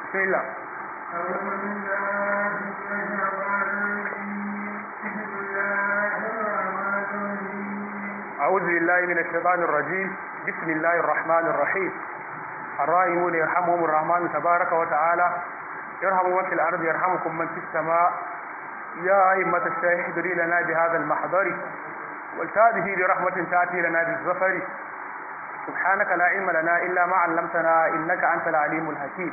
بسم الله. أعوذ بالله من الشيطان الرجيم. بسم الله الرحمن الرحيم. الراحمون يرحمهم الرحمن تبارك وتعالى يرحم من في الأرض يرحمكم من في السماء. يا أئمة الشيخ احضري لنا بهذا المحضر والتاته برحمة تأتي لنا بالظفر. سبحانك لا علم لنا إلا ما علمتنا إنك أنت العليم الحكيم.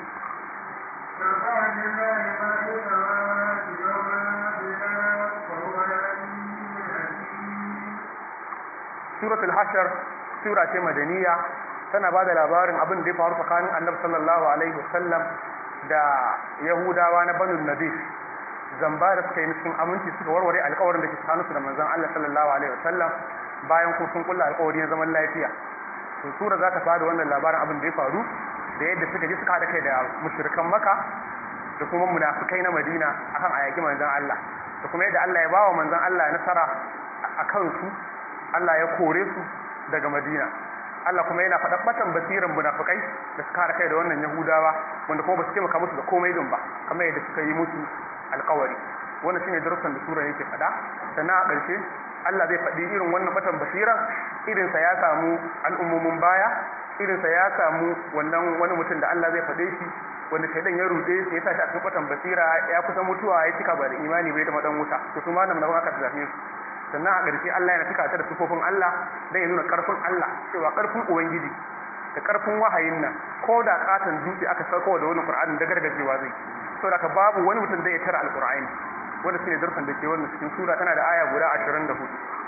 Suratul Hashar sura ce madaniya, tana ba da labarin abin da ya faru tsakanin Annabi sallallahu alaihi wasallam da Yahudawa na Banu Nadir. Zamba da suka yi cikin aminci suka warware alƙawarin da ke tsakaninsu da manzon Allah sallallahu alaihi wasallam bayan kuma sun kulla alƙawari na zaman lafiya. To sura za ta fara wannan labarin abin da ya faru da yadda suka je suka haɗa kai da mushrikan Makka da kuma munafikai na Madina akan ayaki manzon Allah, da kuma yadda Allah ya bawa manzon Allah nasara akan su, Allah ya kore su daga Madina. Allah kuma yana faɗa batan basiran munafikai da suka haɗa kai da wannan Yahudawa wanda kuma ba su taimaka musu da komai din ba kamar yadda suka yi musu alƙawari. Wannan shine darussan da sura yake faɗa. Sannan a ƙarshe Allah zai faɗi irin wannan batan basiran irinsa ya samu al'ummomin baya, irinsa ya samu wannan wani mutum da Allah zai faɗe shi wanda shaidan ya rude shi ya tashi a cikin batan basira ya kusa mutuwa ya cika ba da imani bai da madan wuta. To su ma nan nan aka tafi su. Sannan a ƙarshe Allah yana cika ta da sifofin Allah dan ya nuna ƙarfin Allah, cewa ƙarfin Ubangiji da ƙarfin wahayin nan ko da katon dutse aka sauko da wani Qur'ani da gargajewa zai. Saboda ka babu wani mutum da ya tara Al-Qur'ani. Wanda shine darsan da ke wannan cikin sura, tana da aya guda 24.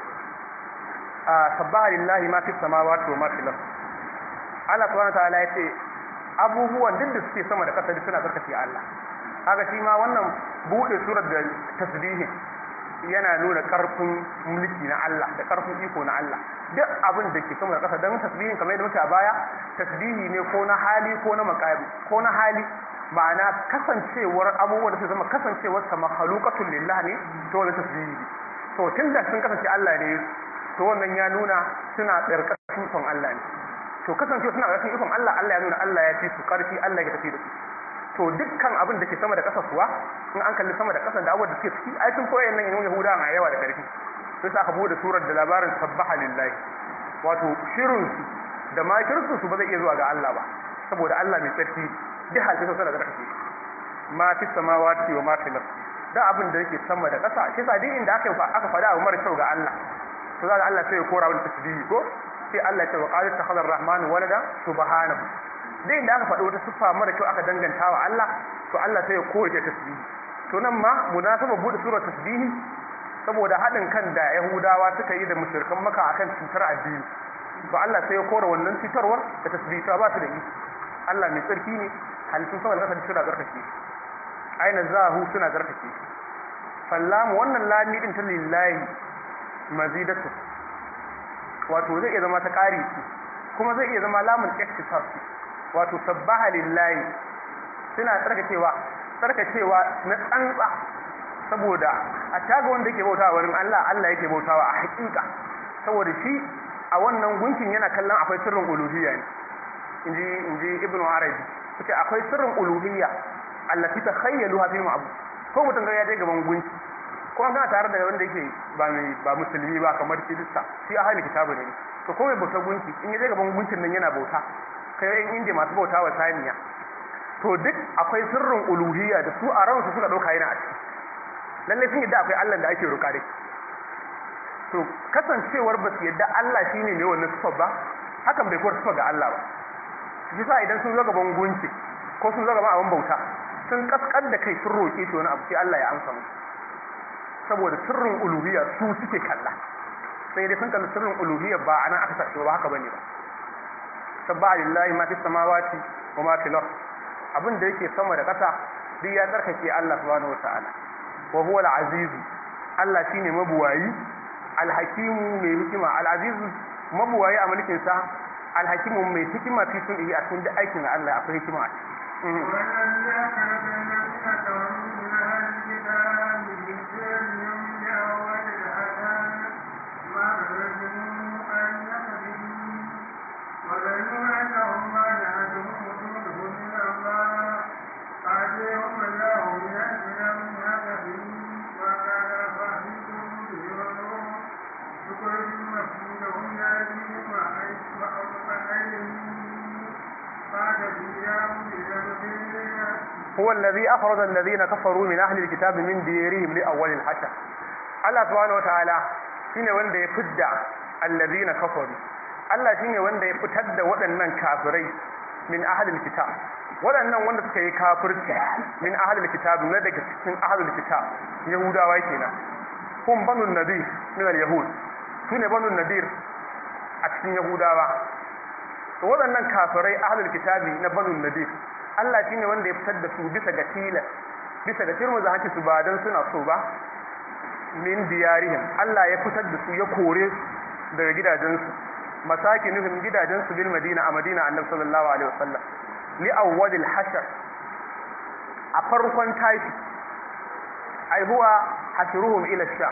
Sabbaha lillahi ma fis samawati wa ma fil ard. Allah subhanahu wa ta'ala ya ce abubuwan duk da suke sama da ƙasa duk suna tsarkake Allah. Kaga shi ma wannan bude surar da tasbihi yana nuna ƙarfin mulki na Allah da ƙarfin iko na Allah. Duk abin da ke sama da ƙasa don tasbihin kamar yadda muke a baya, tasbihi ne ko na hali ko na maqami ko na hali, ma'ana kasancewar abubuwan da su zama kasancewar sa makhluqatul lillah ne to wannan tasbihi. To tunda sun kasance Allah ne, to wannan ya nuna suna ƙarƙashin ikon Allah ne. To kasancewa suna ƙarƙashin ikon Allah, Allah ya nuna Allah ya fi su ƙarfi, Allah ya tafi da su. To dukkan abin da ke sama da ƙasa kuwa in an kalli sama da ƙasa da abubuwan da suke ciki ai sun koyan nan yin Yahuda a yawa da ƙarfi. Sai aka bude surar da labarin sabbaha lillahi, wato shirin su da makirsu su ba zai iya zuwa ga Allah ba, saboda Allah mai tsarki duk halin sa da ƙarfi. Ma fi samawati wa ma fil ard. Da abin da yake sama da ƙasa, shi yasa duk inda aka faɗa abu mara kyau ga Allah, to za ga Allah sai ya kora wani tasbihi ko sai Allah ya ce wa qala takhadar rahmanu walada subhanahu. Duk inda aka faɗi wata siffa mara kyau aka danganta wa Allah, to Allah sai ya kore ta tasbihi. To nan ma munasaba bude surar tasbihi saboda haɗin kan da Yahudawa suka yi da mushrikan Makka akan cutar addini. To Allah sai ya kore wannan cutarwar da tasbihi ta ba su da yi. Allah mai tsarki ne, halittun sama da ƙasa suna tsarkake. Aina zahu suna tsarkake. Fallamu wannan lami din ta lillahi mazidatu. Wato zai iya zama ta ƙari kuma zai iya zama lamun iktisas. Wato sabbaha lillahi suna tsarkakewa na tsantsa, saboda a taga wanda yake bautawa wurin Allah, Allah yake bautawa a hakika, saboda shi a wannan gunkin yana kallon akwai sirrin uluhiyya ne. Inji Ibn Arabi yace akwai sirrin uluhiyya allati takhayyaluha fil ma'bud. Ko mutum ga ya je gaban gunki ko an gana tare da wanda yake ba musulmi ba kamar Kirista, shi ahli kitabu ne. To ko mai bauta gunki in ya je gaban gunkin nan yana bauta, kai in inda masu bauta wa saniya, to duk akwai sirrin uluhiyya da su a ransu suka dauka yana a ciki. Lalle sun yadda akwai Allah da ake roƙa dai. To kasancewar ba su yadda Allah shine ne wannan sifar ba, hakan bai kuwar sifar ga Allah ba. Shi sa idan sun zo gaban gunki ko sun zo gaban abin bauta, sun kaskar da kai sun roƙe shi wani abu sai Allah ya amsa musu. Saboda sirrin uluhiyya su suke kalla. Sai dai sun kalli sirrin uluhiyya ba anan aka sace ba, haka bane ba. Sabbaha lillahi ma fis samawati wa ma fil ard. Abin da yake sama da ƙasa duk ya tsarkake Allah subhanahu wataala. Wa huwa al-aziz. Allah shine mabuwayi, al-hakim mai hikima. Al-aziz mabuwayi a mulkin sa, al-hakim mai hikima fi sunni a cikin aikin Allah akwai hikima a ciki. huwa allazi akhraja alladhina kafaru min ahli alkitabi min diyarihim li awwal alhashr. Allah subhanahu wataala shine wanda ya fidda alladhina kafaru. Allah shine wanda ya fitar da waɗannan kafirai min ahli alkitab. Waɗannan wanda suka yi kafirci min ahli alkitab na daga cikin ahli alkitab yahudawa kenan. Hum banu nadir min alyahud. Sune banu nadir a cikin yahudawa. To waɗannan kafirai ahlul kitabi na banu nadir Allah shine wanda ya fitar da su bisa ga tilas, bisa ga tirmuza hanci su ba dan suna so ba, min diyarihim Allah ya fitar da su ya kore su daga gidajensu, masakinuhum gidajensu bil madina a madina annabi sallallahu alaihi wasallam li awwalil hashr a farkon tashi ai huwa hasruhum ila sha.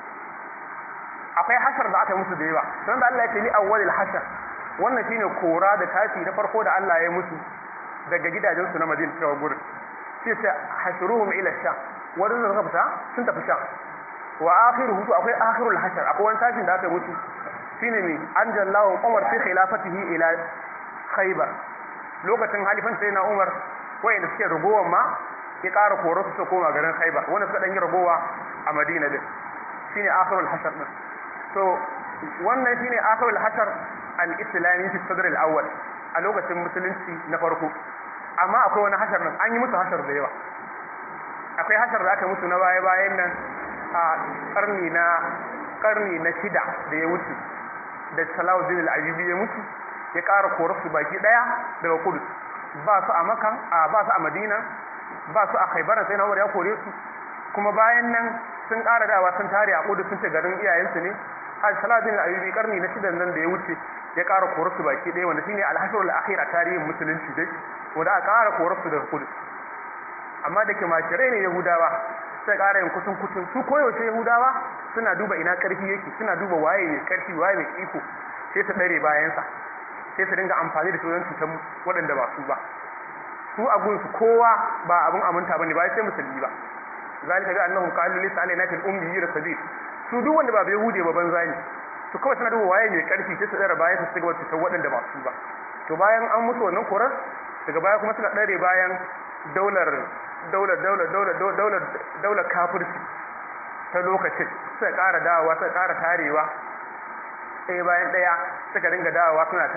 Akwai hashar da aka musu da yawa don da Allah ya ce li awwalil hashr, wannan shine kora da tashi na farko da Allah ya musu daga gidajensu na Madina cewa gurin sai ta hasruhum ila sha, wanda suka fita sun tafi sha. Wa akhiruhu akwai akhirul hashr, akwai wani tashin da aka musu shine ne anjallahu Umar fi khilafatihi ila Khaybar. Lokacin halifan sai na Umar wayanda suke ragowar ma ya ƙara koro su koma garin Khaybar, wanda suka dan yi ragowa a Madina din shine akhirul hashr din. To wannan shine akhirul hashr al-islami fi sadr al-awwal a lokacin musulunci na farko. Amma akwai wani hashar nan an yi musu hashar da yawa. Akwai hashar da aka musu na baya-bayan nan a karni na shida da ya wuce da Salahuddin al-Ayyubi ya mutu ya ƙara korar su baki daya daga Kudus, ba su a Makka, ba su a Madina, ba su a Khaybar, sai na Umar ya kore su. Kuma bayan nan sun ƙara dawa sun tare a Kudus sun ce garin iyayensu ne. Har Salahuddin al-Ayyubi karni na shida nan da ya wuce ya ƙara korar su baki daya, wanda shine al-hashr al-akhir a tarihin musulunci dai, wanda aka ƙara korar su daga Kudus. Amma da ke mashirai ne Yahudawa sai ƙara yin kutun su koyaushe Yahudawa suna duba ina ƙarfi yake, suna duba waye mai ƙarfi waye mai iko, sai su ɗare bayansa, sai su dinga amfani da sauran cutar waɗanda ba su ba. Su a gunsu kowa ba abin aminta bane ba sai musulmi ba. Zalika bi annahum qalu laysa alaina fil ummiyyin sabil. Su duk wanda ba bai hude ba banza ne. Su kawai suna duba waye mai ƙarfi sai su ɗare bayan su cigaba cutar waɗanda ba su ba. To bayan an musu wannan korar daga baya kuma suka ɗare bayan daular kafirci ta lokacin suka ƙara dawowa suka ƙara tarewa ɗaya bayan ɗaya suka dinga dawowa suna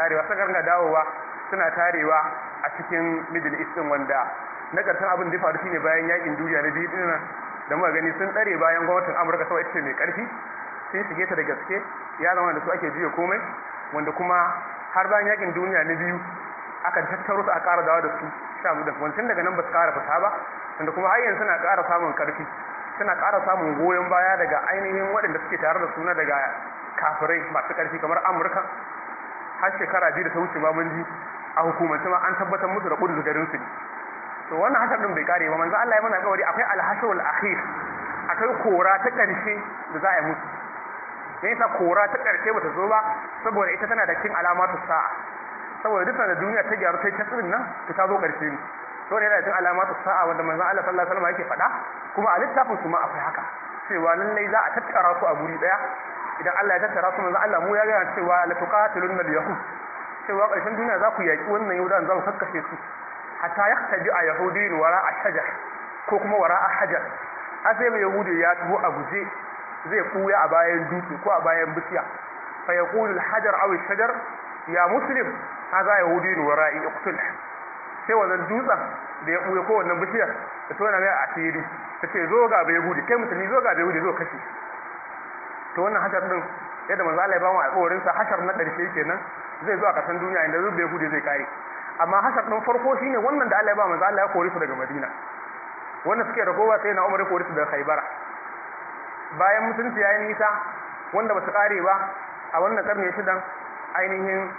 tarewa a cikin Middle East din, wanda na ƙarshen abin da faru shine bayan yakin duniya na biyu din da muka gani sun tsare bayan gwamnatin Amurka saboda ita ce mai ƙarfi, sun shige ta da gaske, ya zama da su ake juya komai, wanda kuma har bayan yakin duniya na biyu akan tattaro su a ƙara dawo da su shamu da wancan daga nan ba su ƙara fita ba, wanda kuma har yanzu suna ƙara samun ƙarfi, suna ƙara samun goyon baya daga ainihin waɗanda suke tare da suna daga kafirai masu ƙarfi kamar Amurka. Har shekara 2 da ta wuce ba mun ji a hukumance ma an tabbatar musu da Kudus garin su ne. To wannan hashar din bai kare ba, manzo Allah ya mana alƙawari akwai al-hashrul akhir, akwai kora ta ƙarshe da za a yi musu. Yayin sa kora ta ƙarshe bata zo ba saboda ita tana da cikin alamatu sa'a. Saboda duk da duniya ta gyaru sai ta tsirin nan ta zo ƙarshe ne. To ne da cikin alamatu sa'a wanda manzo Allah sallallahu alaihi wasallam yake faɗa, kuma a littafin su ma akwai haka cewa lallai za a tattara su a guri daya. Idan Allah ya tattara su manzo Allah mu ya ga cewa la tuqatilun al-yahud, cewa ƙarshen duniya za ku yaki wannan yahudan za ku kakkashe su hatta yahtaji a yahudin wara a-shajar ko kuma wara a-hajar, har sai mai yahudi ya taho a guje zai kuya a bayan dutse ko a bayan bishiya, fa yaqulu al-hajar aw ash-shajar ya muslim hadha yahudin wara'i iqtul. sai wannan dutsen da ya buya ko wannan bishiyar da tona mai asiri tace zo ga bai yahudi, kai musulmi zo ga bai yahudi zo kashe. To wannan hashar din yadda manzo Allah ya ba mu alƙawarin sa hashar na ƙarshe kenan zai zo a kasan duniya inda zubbe yahudi zai kare. Amma hashar din farko shine wannan da Allah ya ba manzo Allah ya kore su daga Madina, wannan suke ragowa sai na Umar ya kore su daga Khaybar. Bayan musulunci yayin nisa wanda ba su kare ba a wannan karni shidan ainihin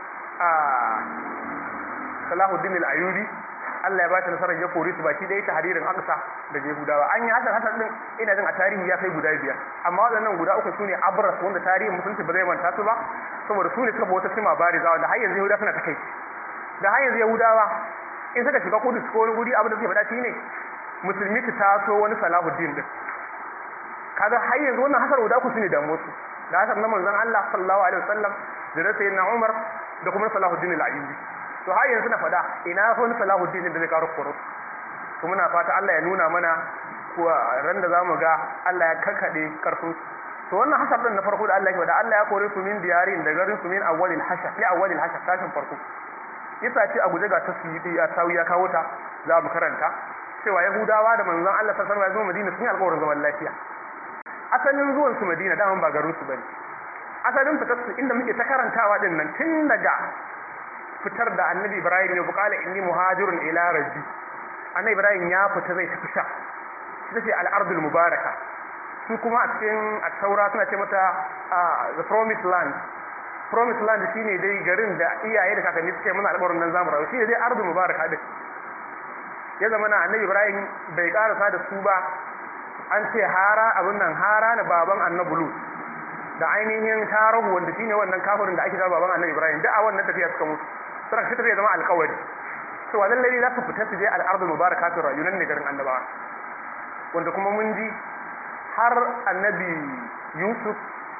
Salahuddin al-Ayyubi Allah ya ba ta nasarar ya kore su baki dai ta haririn Aqsa da Yahudawa. An yi hashar din ina jin a tarihi ya kai guda 5, amma waɗannan guda 3 sune abras wanda tarihin musulunci ba zai manta su ba saboda su ne suka bauta sima bariza wanda har yanzu Yahudawa suna ta kai. Da har yanzu Yahudawa in suka shiga Kudus ko wani guri abin da suke faɗa shine musulmi su taso wani Salahuddin din. Kaga har yanzu wannan hashar guda 3 sune damuwar su. Da hashar na manzon Allah sallallahu alaihi wasallam da sayyidina Umar da kuma Salahuddin al-Ayyubi. To har yanzu na faɗa ina wani Salahuddin da zai karo koro. to muna fata Allah ya nuna mana kuwa ran da zamu ga Allah ya karkade karfin to wannan hasar din na farko da Allah ya da Allah ya kore su min diyarin da garin su min awwalil hashar li awwalil hashar tashin farko yasa ce a guje ga tasiri ya tawi ya kawo ta za mu karanta cewa Yahudawa da manzon Allah sallallahu alaihi wasallam Madina sun yi alƙawarin zaman lafiya asalin zuwan su Madina da ba garin su bane asalin fitar su inda muke ta karantawa din nan tun daga fitar da Annabi Ibrahim ya buƙala inni muhajirun ila rabbi Annabi Ibrahim ya fita zai tafi sha ita ce al-ardul mubaraka su kuma a cikin at-taura suna ce mata the promised land shine dai garin da iyaye da kakanni suke mana alƙawarin nan zamu rayu shine dai ardul mubaraka din ya zama na Annabi Ibrahim bai karasa da su ba an ce hara na baban Annabi Lut da ainihin tarahu wanda shine wannan kafirin da ake da baban Annabi Ibrahim duk a wannan tafiya suka mutu sura ta tafiya zama alƙawari cewa lallai za su fita su je al-ardul mubaraka ta rayunan ne garin annabawa wanda kuma mun ji har Annabi Yusuf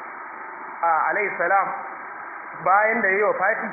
alayhi salam bayan da yayi wafati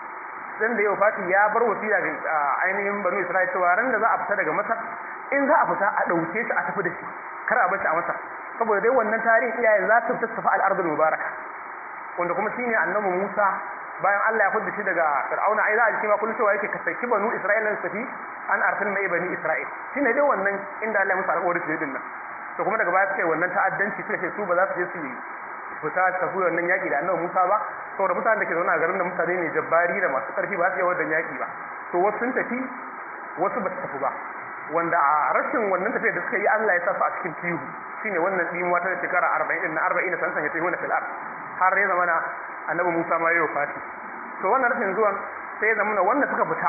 ya bar wasiya ga ainihin banu Isra'ila cewa ran da za a fita daga Masar in za a fita a dauke shi a tafi da shi kar a bar shi a Masar saboda dai wannan tarihin iyayen za su tafi al-ardul mubaraka wanda kuma shine Annabi Musa bayan Allah ya fudda shi daga Fir'auna ai za a ji ma kullu cewa yake kasaki banu Isra'ila su tafi an arsil mai bani Isra'il shine dai wannan inda Allah ya musu alƙawari su din nan to kuma daga baya suka yi wannan ta'addanci suka ce su ba za su je su yi fita tafi wannan yaki da Annabi Musa ba saboda mutanen da ke zaune a garin da mutane ne jabbari da masu ƙarfi ba su yi wannan yaki ba to wasu sun tafi wasu ba su tafi ba wanda a rashin wannan tafiyar da suka yi Allah ya sa su a cikin tihu shine wannan dimuwa ta shekara 40 sansan ya tafi wannan fil'ar har ya zama na Annabi Musa ma yayi fati to wannan rashin zuwan sai ya zama wanda suka fita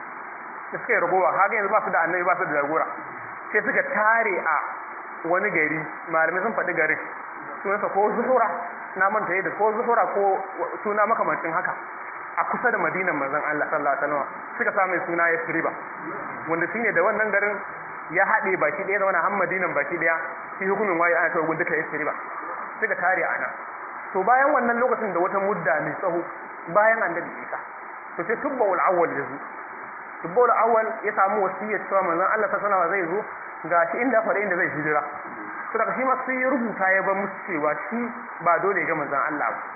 da suka yi ragowa kaga yanzu ba su da annabi ba su da jagora sai suka tare a wani gari malamai sun faɗi garin sunansa ko Zuhura na manta yadda ko Zuhura ko suna makamancin haka a kusa da Madinan manzon Allah sallallahu alaihi wasallam suka sa mai suna Yasriba wanda shine da wannan garin ya haɗe baki ɗaya da wannan har Madinan baki ɗaya shi hukumin waye ana kai gun duka Yasriba suka tare a nan to bayan wannan lokacin da wata mudda mai tsaho bayan Annabi Isa to sai Tubba'ul Awwal ya zo Tubba'ul Awwal ya samu wasiyar cewa manzon Allah sallallahu alaihi wasallam zai zo gashi inda faɗa inda zai hijira to daga shi ma sai ya rubuta ya bar musu cewa shi ba dole ga manzon Allah ba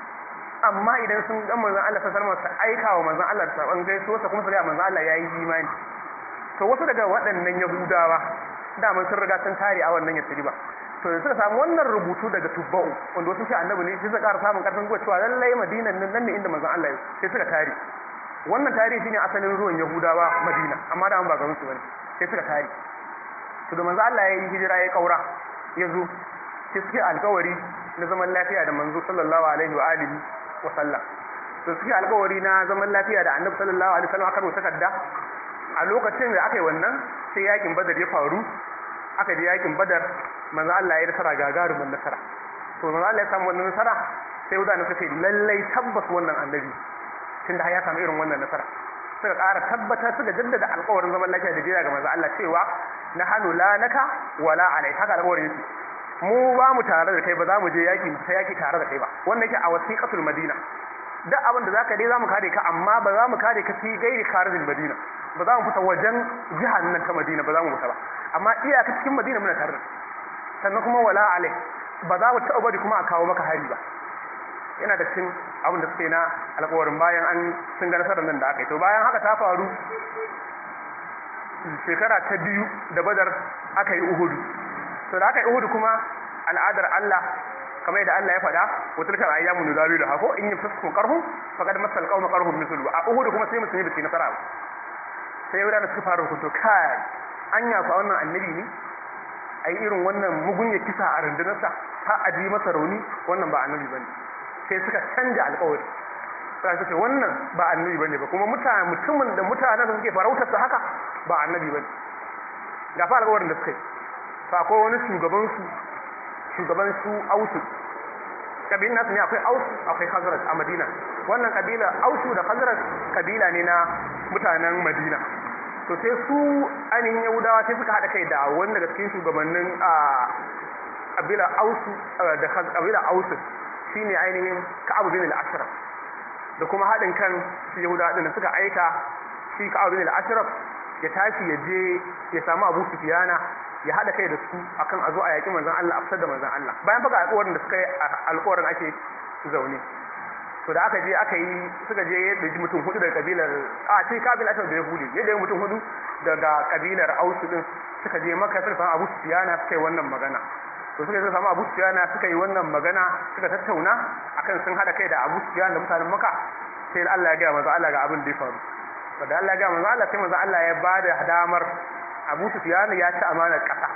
amma idan sun ga manzon Allah sallallahu alaihi wasallam aika wa manzon Allah saban gaisuwa kuma su ga manzon Allah yayi imani to wasu daga waɗannan Yahudawa da mun sun riga sun tare a wannan Yasriba to suka samu wannan rubutu daga Tubba'u wanda wasu shi annabi ne sai suka ƙara samun ƙarfin gwiwa cewa lallai Madinan nan ne inda manzon Allah ya sai suka tare wannan tarihi shine asalin ruwan Yahudawa Madina amma da an ba garin su bane sai suka tare to da manzon Allah ya yi hijira ya kaura ya zo sai suke alƙawari na zaman lafiya da manzo sallallahu alaihi wa alihi wa sallam to suke alƙawari na zaman lafiya da annabi sallallahu alaihi wa sallam aka rubuta takarda a lokacin da aka yi wannan sai yakin Badar ya faru aka je yakin Badar manzo Allah ya nasara gagarumin nasara to manzo Allah ya samu wannan nasara sai wadanda suka ce lallai tabbas wannan annabi tunda har ya samu irin wannan nasara suka ƙara tabbatar suka jaddada alƙawarin zaman lafiya da jira ga manzo Allah cewa na hanu la naka wala alai haka alƙawarin yake mu ba mu tare da kai ba za mu je yaki mu yaki tare da kai ba wannan yake a wasiqatul madina duk abin da zaka dai za mu kare ka amma ba za mu kare ka fi gairi kharijil madina ba za mu fita wajen jihar nan ta Madina ba za mu fita ba amma iyaka cikin Madina muna tare sannan kuma wala alai ba za mu taɓa bari kuma a kawo maka hari ba yana da cikin abin da suke na alƙawarin bayan an sun ga nasarar nan da aka yi to bayan haka ta faru shekara ta biyu da Badar aka yi Uhudu to da aka yi Uhudu kuma al'adar Allah kamar yadda Allah ya faɗa wa tilkal ayyamu nudawilu hako in yafskum qarhum faqad masal qawma qarhum mithlu a Uhudu kuma sai musulmi bisi nasara sai yau da suka fara hukunto kai anya fa wannan annabi ne ai irin wannan mugun ya kisa a rundunarsa ta aji masa rauni wannan ba annabi bane sai suka canja alƙawari sai suka ce wannan ba annabi bane ba kuma mutumin da mutanen da suke farautar sa haka ba annabi bane ga fa alƙawarin da suka yi fa akwai wani shugaban su Ausu kabilan nasu ne akwai Ausu akwai Khazraj a Madina wannan kabila Ausu da Khazraj kabila ne na mutanen Madina to sai su ainihin Yahudawa sai suka hada kai da wani daga cikin shugabannin kabila Ausu da kabila Ausu shine ainihin Ka'ab bin al-Ashraf da kuma hadin kan Yahudawa din suka aika shi Ka'ab bin al-Ashraf ya tashi ya je ya samu Abu Sufyana ya hada kai da su akan a zo a yaki manzon Allah a fitar da manzon Allah bayan faga alƙawarin da suka yi alƙawarin ake zaune to da aka je suka je ya ɗauki mutum hudu daga kabilar sai kabilar asar da Yahudi ya ɗauki mutum hudu daga kabilar Ausu din suka je Makka suka samu Abu Sufyana suka yi wannan magana to suka je samu Abu Sufyana suka yi wannan magana suka tattauna akan sun hada kai da Abu Sufyana da mutanen Makka sai Allah ya ga manzo Allah ga abin da ya faru da Allah ya ga manzo Allah sai manzo Allah ya bada damar Abu Sufyana ya ci amanar kasa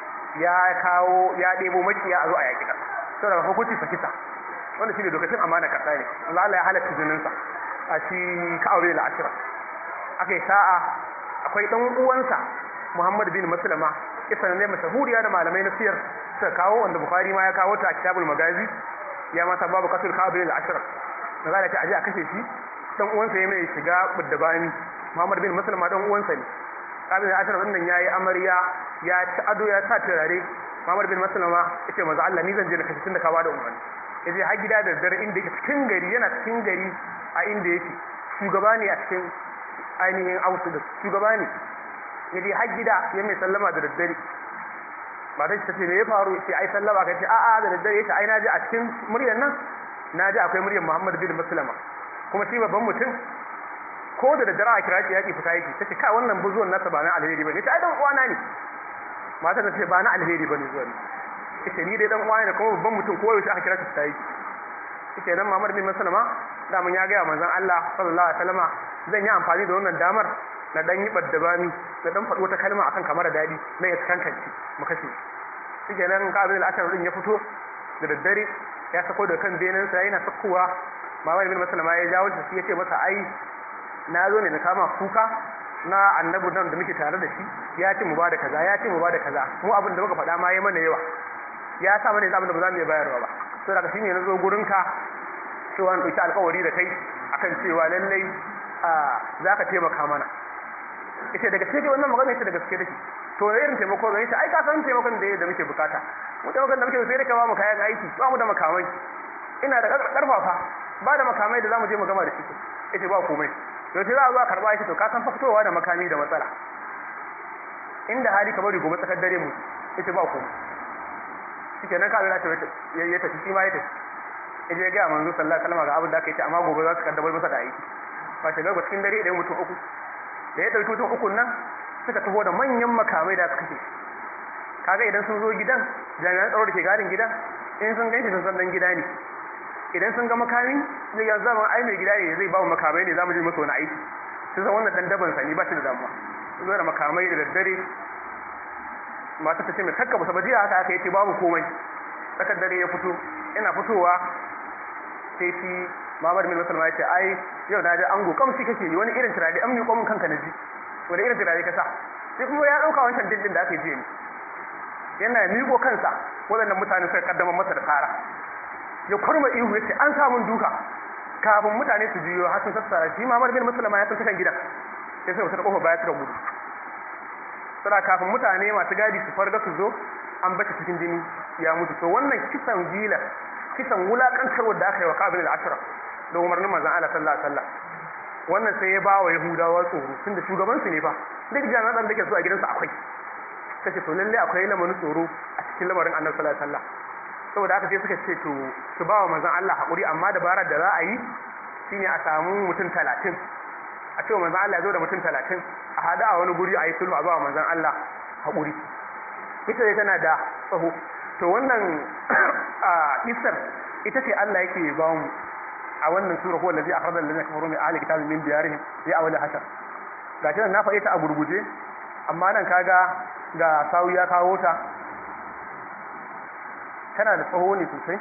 ya ɗebo makiya a zo a yaki kasa saboda hukunci sa kisa wanda shi ne dokacin amana kasa ne Allah Allah ya halatta jininsa a shi ka'aure da ashira aka yi sa'a akwai ɗan uwansa Muhammad bin Maslama kisa ne mashahuriya da malamai na siyar suka kawo wanda Bukhari ma ya kawo ta a kitabul magazi ya masa babu kasul ka'aure da ashira da za a ce aje a kashe shi ɗan uwansa ya mai shiga buddabani Muhammad bin Maslama ɗan uwansa ne ka'aure da ashira wannan yayi amarya ya ci ado ya sa turare Muhammad bin Maslama yace manzo Allah ni zan je da kashe tun da ka bada umarni yaje har gida da dare inda yake cikin gari yana cikin gari a inda yake shugaba ne a cikin ainihin ausu da shugaba ne yaje har gida ya mai sallama da daddare ba ta ce me ya faru sai ai sallama ka ce a'a da daddare yace ai naji a cikin muryar nan naji akwai muryar Muhammad bin Maslama kuma shi babban mutum ko da daddare a kira shi yaki fita yake tace ka wannan buzuwan nasa ba na alheri bane ta ai dan uwana ne matar ta ce ba na alheri bane zuwa ne ita ni dai dan uwa ne kuma babban mutum ko yaushe aka kira shi tayi ita nan Muhammad bin Maslama da mun ya ga manzon Allah sallallahu alaihi wasallama zan yi amfani da wannan damar na dan yi baddabami na dan faɗo ta kalma akan kamar dadi na ya kankanci mu kashe shi nan ka abin al-ashar din ya fito da daddare ya sako da kan benin sa yana sakkowa Muhammad bin Maslama ya jawo shi ya ce masa ai na zo ne na kama kuka na annabi nan da muke tare da shi ya ce mu bada kaza ya ce mu bada kaza mu abin da muka faɗa ma yayi mana yawa ya sa mana abin da ba za mu iya bayarwa ba to daga shine na zo gurin ka cewa an dauki alƙawari da kai akan cewa lallai za ka taimaka mana ita daga sai wannan magana ita daga gaske take to da irin taimako ne ita ai ka san taimakon da muke bukata mu taimakon da muke sai da ka ba mu kayan aiki ba mu da makamai ina da karfafa ba da makamai da zamu je mu gama da shi ita ba komai to sai za a zo a karba shi to ka san fa fitowa da makami da matsala inda hali ka bari gobe tsakar dare mu ita ba komai shikenan ka ga ta ya tafi shi ma ya tafi yaje ya ga manzo sallallahu alaihi wasallam ga abin da aka yi amma gobe za su kaddamar masa da aiki ba ta ga cikin dare da mutum uku da ya dauki mutum uku nan suka taho da manyan makamai da suka ce kaga idan sun zo gidan jami'an tsaro da ke gadin gidan in sun ganshi sun san dan gida ne idan sun ga makami zai ga zaman ai mai gida ne zai ba mu makamai ne zamu je masa wani aiki sai san wannan dan daban sani ba shi da damuwa sun zo da makamai da daddare mata ta ce mai kakka ba sabaji haka aka yace babu komai tsakar dare ya fito ina fitowa sai shi Muhammad bin Musulma ya ce ai yau na ji ango kamshi kake yi wani irin turare an miƙo min kanka na ji wani irin turare ka sa sai kuma ya ɗauka wancan dindin da aka je ni yana miƙo kansa waɗannan mutane suka kaddamar masa da tsara ya kurma ihu ya ce an samun duka kafin mutane su biyo har sun sassara shi Muhammad bin Musulma ya san kan gidan sai sai wata kofa baya suka gudu sura kafin mutane masu gadi su farga su zo an bace cikin jini ya mutu to wannan kisan gila kisan wulakantarwar da aka yi wa Ka'ab bin al-Ashraf da umarnin manzon Allah sallallahu alaihi wasallam wannan sai ya ba wa Yahudawa tsoro tunda shugaban su ne fa duk jami'an da ke zuwa gidansu akwai kace to lalle akwai lamarin tsoro a cikin lamarin Annabi sallallahu alaihi wasallam saboda haka sai suka ce to su ba wa manzon Allah hakuri amma dabarar da za a yi shine a samu mutum 30 a ce manzon Allah ya zo da mutum 30 a hada a wani guri a yi sulhu a ba wa manzon Allah hakuri ita dai tana da tsaho to wannan isar ita ce Allah yake ba mu a wannan sura ko allazi akhraja allazina kafaru min ahli kitabi min diyarihim fi awwal hashr gashi nan na faɗi ta a gurguje amma nan kaga ga sawu ya kawo ta tana da tsaho ne sosai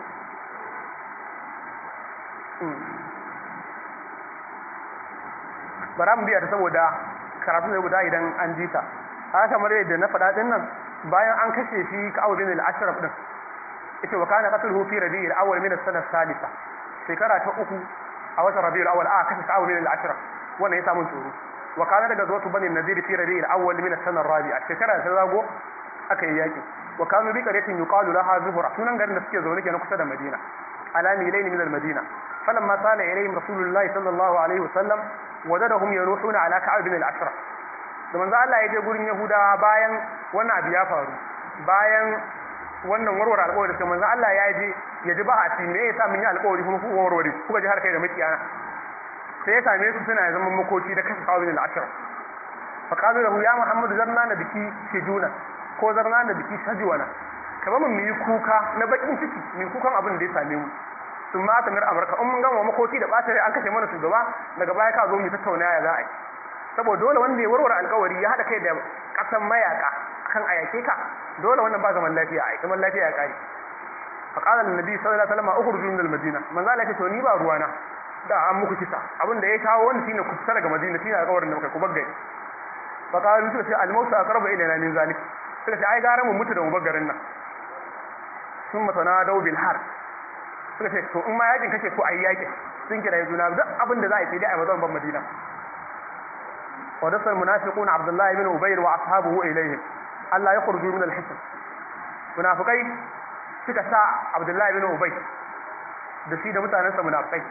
bara mu biya ta saboda karatu ne guda idan an ji ta haka kamar yadda na faɗa din nan bayan an kashe shi Ka'ab bin al-Ashraf din ita wa kana qatluhu fi Rabi'il awwal min as-sana as-salisa shekara ta uku a watan Rabi'ul awwal a kashe Ka'ab bin al-Ashraf wannan ya samu tsoro wa kana daga zuwa bani Nadir fi Rabi'il awwal min as-sana ar-rabi'a shekara ta zago aka yi yaki wa kanu bi qaryatin yuqalu laha Zuhra sunan garin da suke zaune kenan kusa da Madina ala milayn min al-Madina falamma sala ilayhim Rasulullahi sallallahu alaihi wasallam wajadahum yaruhuna ala Ka'ab bin al-Ashraf da manzo Allah ya je gurin Yahudawa bayan wannan abu ya faru bayan wannan warware alƙawari da manzo Allah ya je ya ji ba a ci me yasa mun yi alƙawari kuma ku warware kuka ji har kai da makiyana sai ya same su suna zaman makoki da kasa kawo min al-ashra fa qalu lahu ya Muhammad zarna na biki shejuna ko zarna na biki shajwana ka ba mu yi kuka na bakin ciki mu kukan abin da ya same mu sun ma ta mir amurka in mun gama makoki da ɓata an kashe mana shugaba daga baya ka zo mu tattauna ya za a yi saboda dole wanda ya warware alkawari ya haɗa kai da ƙasan mayaka kan a yake ka dole wannan ba zaman lafiya a zaman lafiya ya kare fa qala annabi sallallahu alaihi wasallam ukhruju min al-madina manzo Allah ya ce to ni ba ruwana da an muku kisa abin da ya kawo wani shine ku fita daga madina shine alkawarin da muka ku baggai fa qalu suka ce al-mautu aqrabu ilayna min zalik suka ce ai gara mu mutu da mu baggarin nan sun matana dau bil har suka ce to in ma yakin kake ko ayi yakin sun kira juna duk abin da za a yi sai dai a mazan ban madina wa dasal munafiquna abdullah ibn ubay wa ashabuhu ilayhim alla yakhruju min al-hisn munafiqai suka sa abdullah ibn ubay da shi da mutanansa munafiqai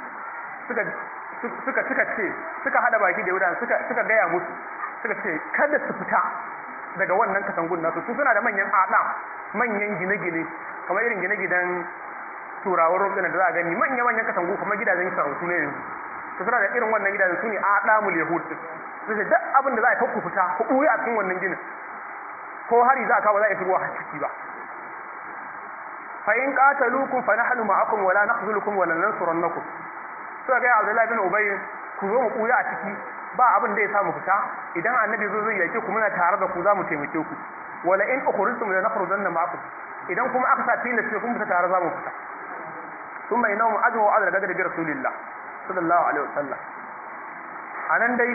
suka hada baki da yahudan suka gaya musu suka ce kada su fita daga wannan katangun nasu su suna da manyan manyan gine-gine kamar irin gine-ginen turawar rubutun da za a gani manya-manyan katangu kuma gidajen sarautu ne yanzu su suna da irin wannan gidajen su ne a ɗamul yahud su ce duk abin da za a fakku fita ku ɓuya a cikin wannan ginin ko hari za a kawo za a yi shigowa a ciki ba fa in qataluukum fa nahnu ma'akum wa la nakhzulukum wa la nansurannakum suka ga Abdullahi bin Ubay ku zo mu ɓuya a ciki ba abin da ya samu fita idan annabi zo zai yake ku muna tare da ku za mu taimake ku wala in ukhrijtum la nakhrujanna ma'akum idan kuma aka sa tilas sai kun fita tare za mu fita ثم إنهم أجمعوا على القدر برسول الله صلى الله عليه وسلم anan dai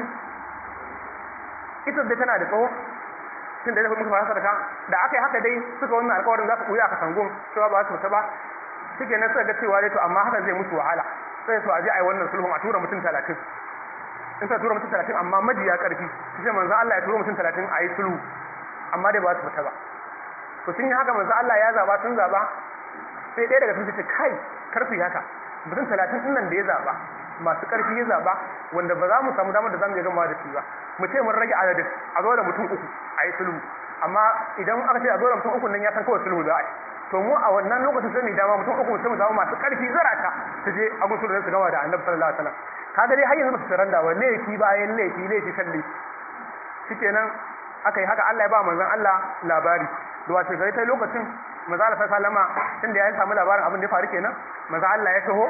ita da tana da tsawo tun da muka fara sadaka da aka yi haka dai suka wannan alƙawarin za su ɓuya aka sangon cewa ba su fita ba suke nan suka ga cewa dai to amma hakan zai musu wahala sai to a je a yi wannan sulhun a tura mutum 30 in sa tura mutum 30 amma majiya ƙarfi su ce manzo Allah ya tura mutum 30 a yi sulhu amma dai ba su fita ba to sun yi haka manzo Allah ya zaba sun zaba sai ɗaya daga sun ce kai karfi haka mutum 30 ɗin nan da ya zaba masu ƙarfi ya zaba wanda ba za mu samu damar da za mu iya gama da shi ba mu ce mun rage adadin a zo da mutum 3 a yi sulhu amma idan aka ce a zo da mutum 3 nan ya san kawai sulhu za a yi to mu a wannan lokacin sai mu dama mutum 3 sai mu samu masu ƙarfi zarata su je a gusu da su gama da annabi sallallahu alaihi wasallam kaga dai har yanzu ba su saranda wa laifi bayan laifi kan laifi shikenan aka yi haka Allah ya ba manzon Allah labari da wace gari ta lokacin manzo Allah sallama tunda ya samu labarin abin da ya faru kenan manzo Allah ya taho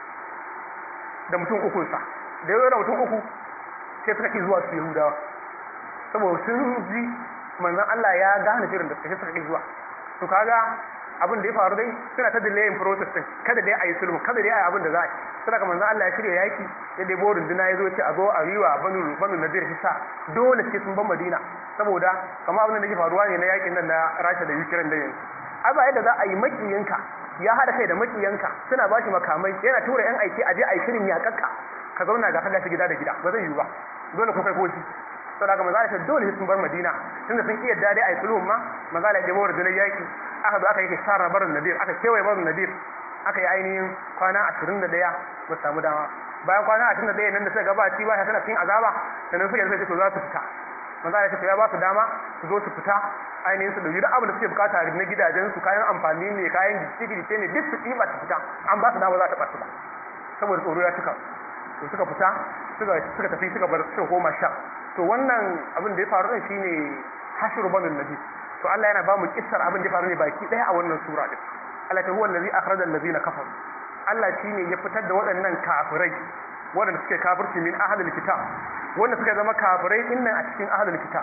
da mutum 3 sa da yau da mutum 3 sai suka ki zuwa su Yahudawa saboda sun ji manzon Allah ya gane shirin da suka ki zuwa to kaga abin da ya faru dai suna ta delaying process din kada dai ayi sulhu kada dai ayi abin da za a yi sai manzon Allah ya shirya yaki ya dai borin dina ya zo ce a zo a riwa banu nadir hisa dole sai sun ban Madina saboda kamar abin da yake faruwa ne na yakin nan na Rasha da Ukraine da yanzu ai ba yadda za a yi makiyinka ya hada kai da makiyanka suna ba shi makamai yana tura yan aiki a je a yi shirin yakakka ka zauna ga kaga shi gida da gida ba zai yiwu ba dole ko kai ko shi saboda haka manzo Allah dole sun bar Madina tunda sun iya dade a yi sulhun ma manzo Allah ya bawar da yaki aka zo aka yi shara barin Nadir aka kewaye barin Nadir aka yi ainihin kwana 21 ba samu dama bayan kwana 21 nan da suka gabaci ba suna cikin azaba sannan suka yi to za su fita manzo Allah ya ba su dama su zo su fita ainihin su dauki duk abin da suke bukata na gidajen su kayan amfani ne kayan gicce ne duk su ɗiba su fita an ba su dama za ta ɓaci ba saboda tsoro ya cika to suka fita suka tafi suka koma sha to wannan abin da ya faru din shine hashru banul nabi to Allah yana ba mu kissar abin da ya faru ne baki daya a wannan sura din Allah ta huwa allazi akhraja allazina kafaru Allah shine ya fitar da waɗannan kafirai waɗanda suke kafirci min ahlul kitab wanda suka zama kafirai din nan a cikin ahlul kitab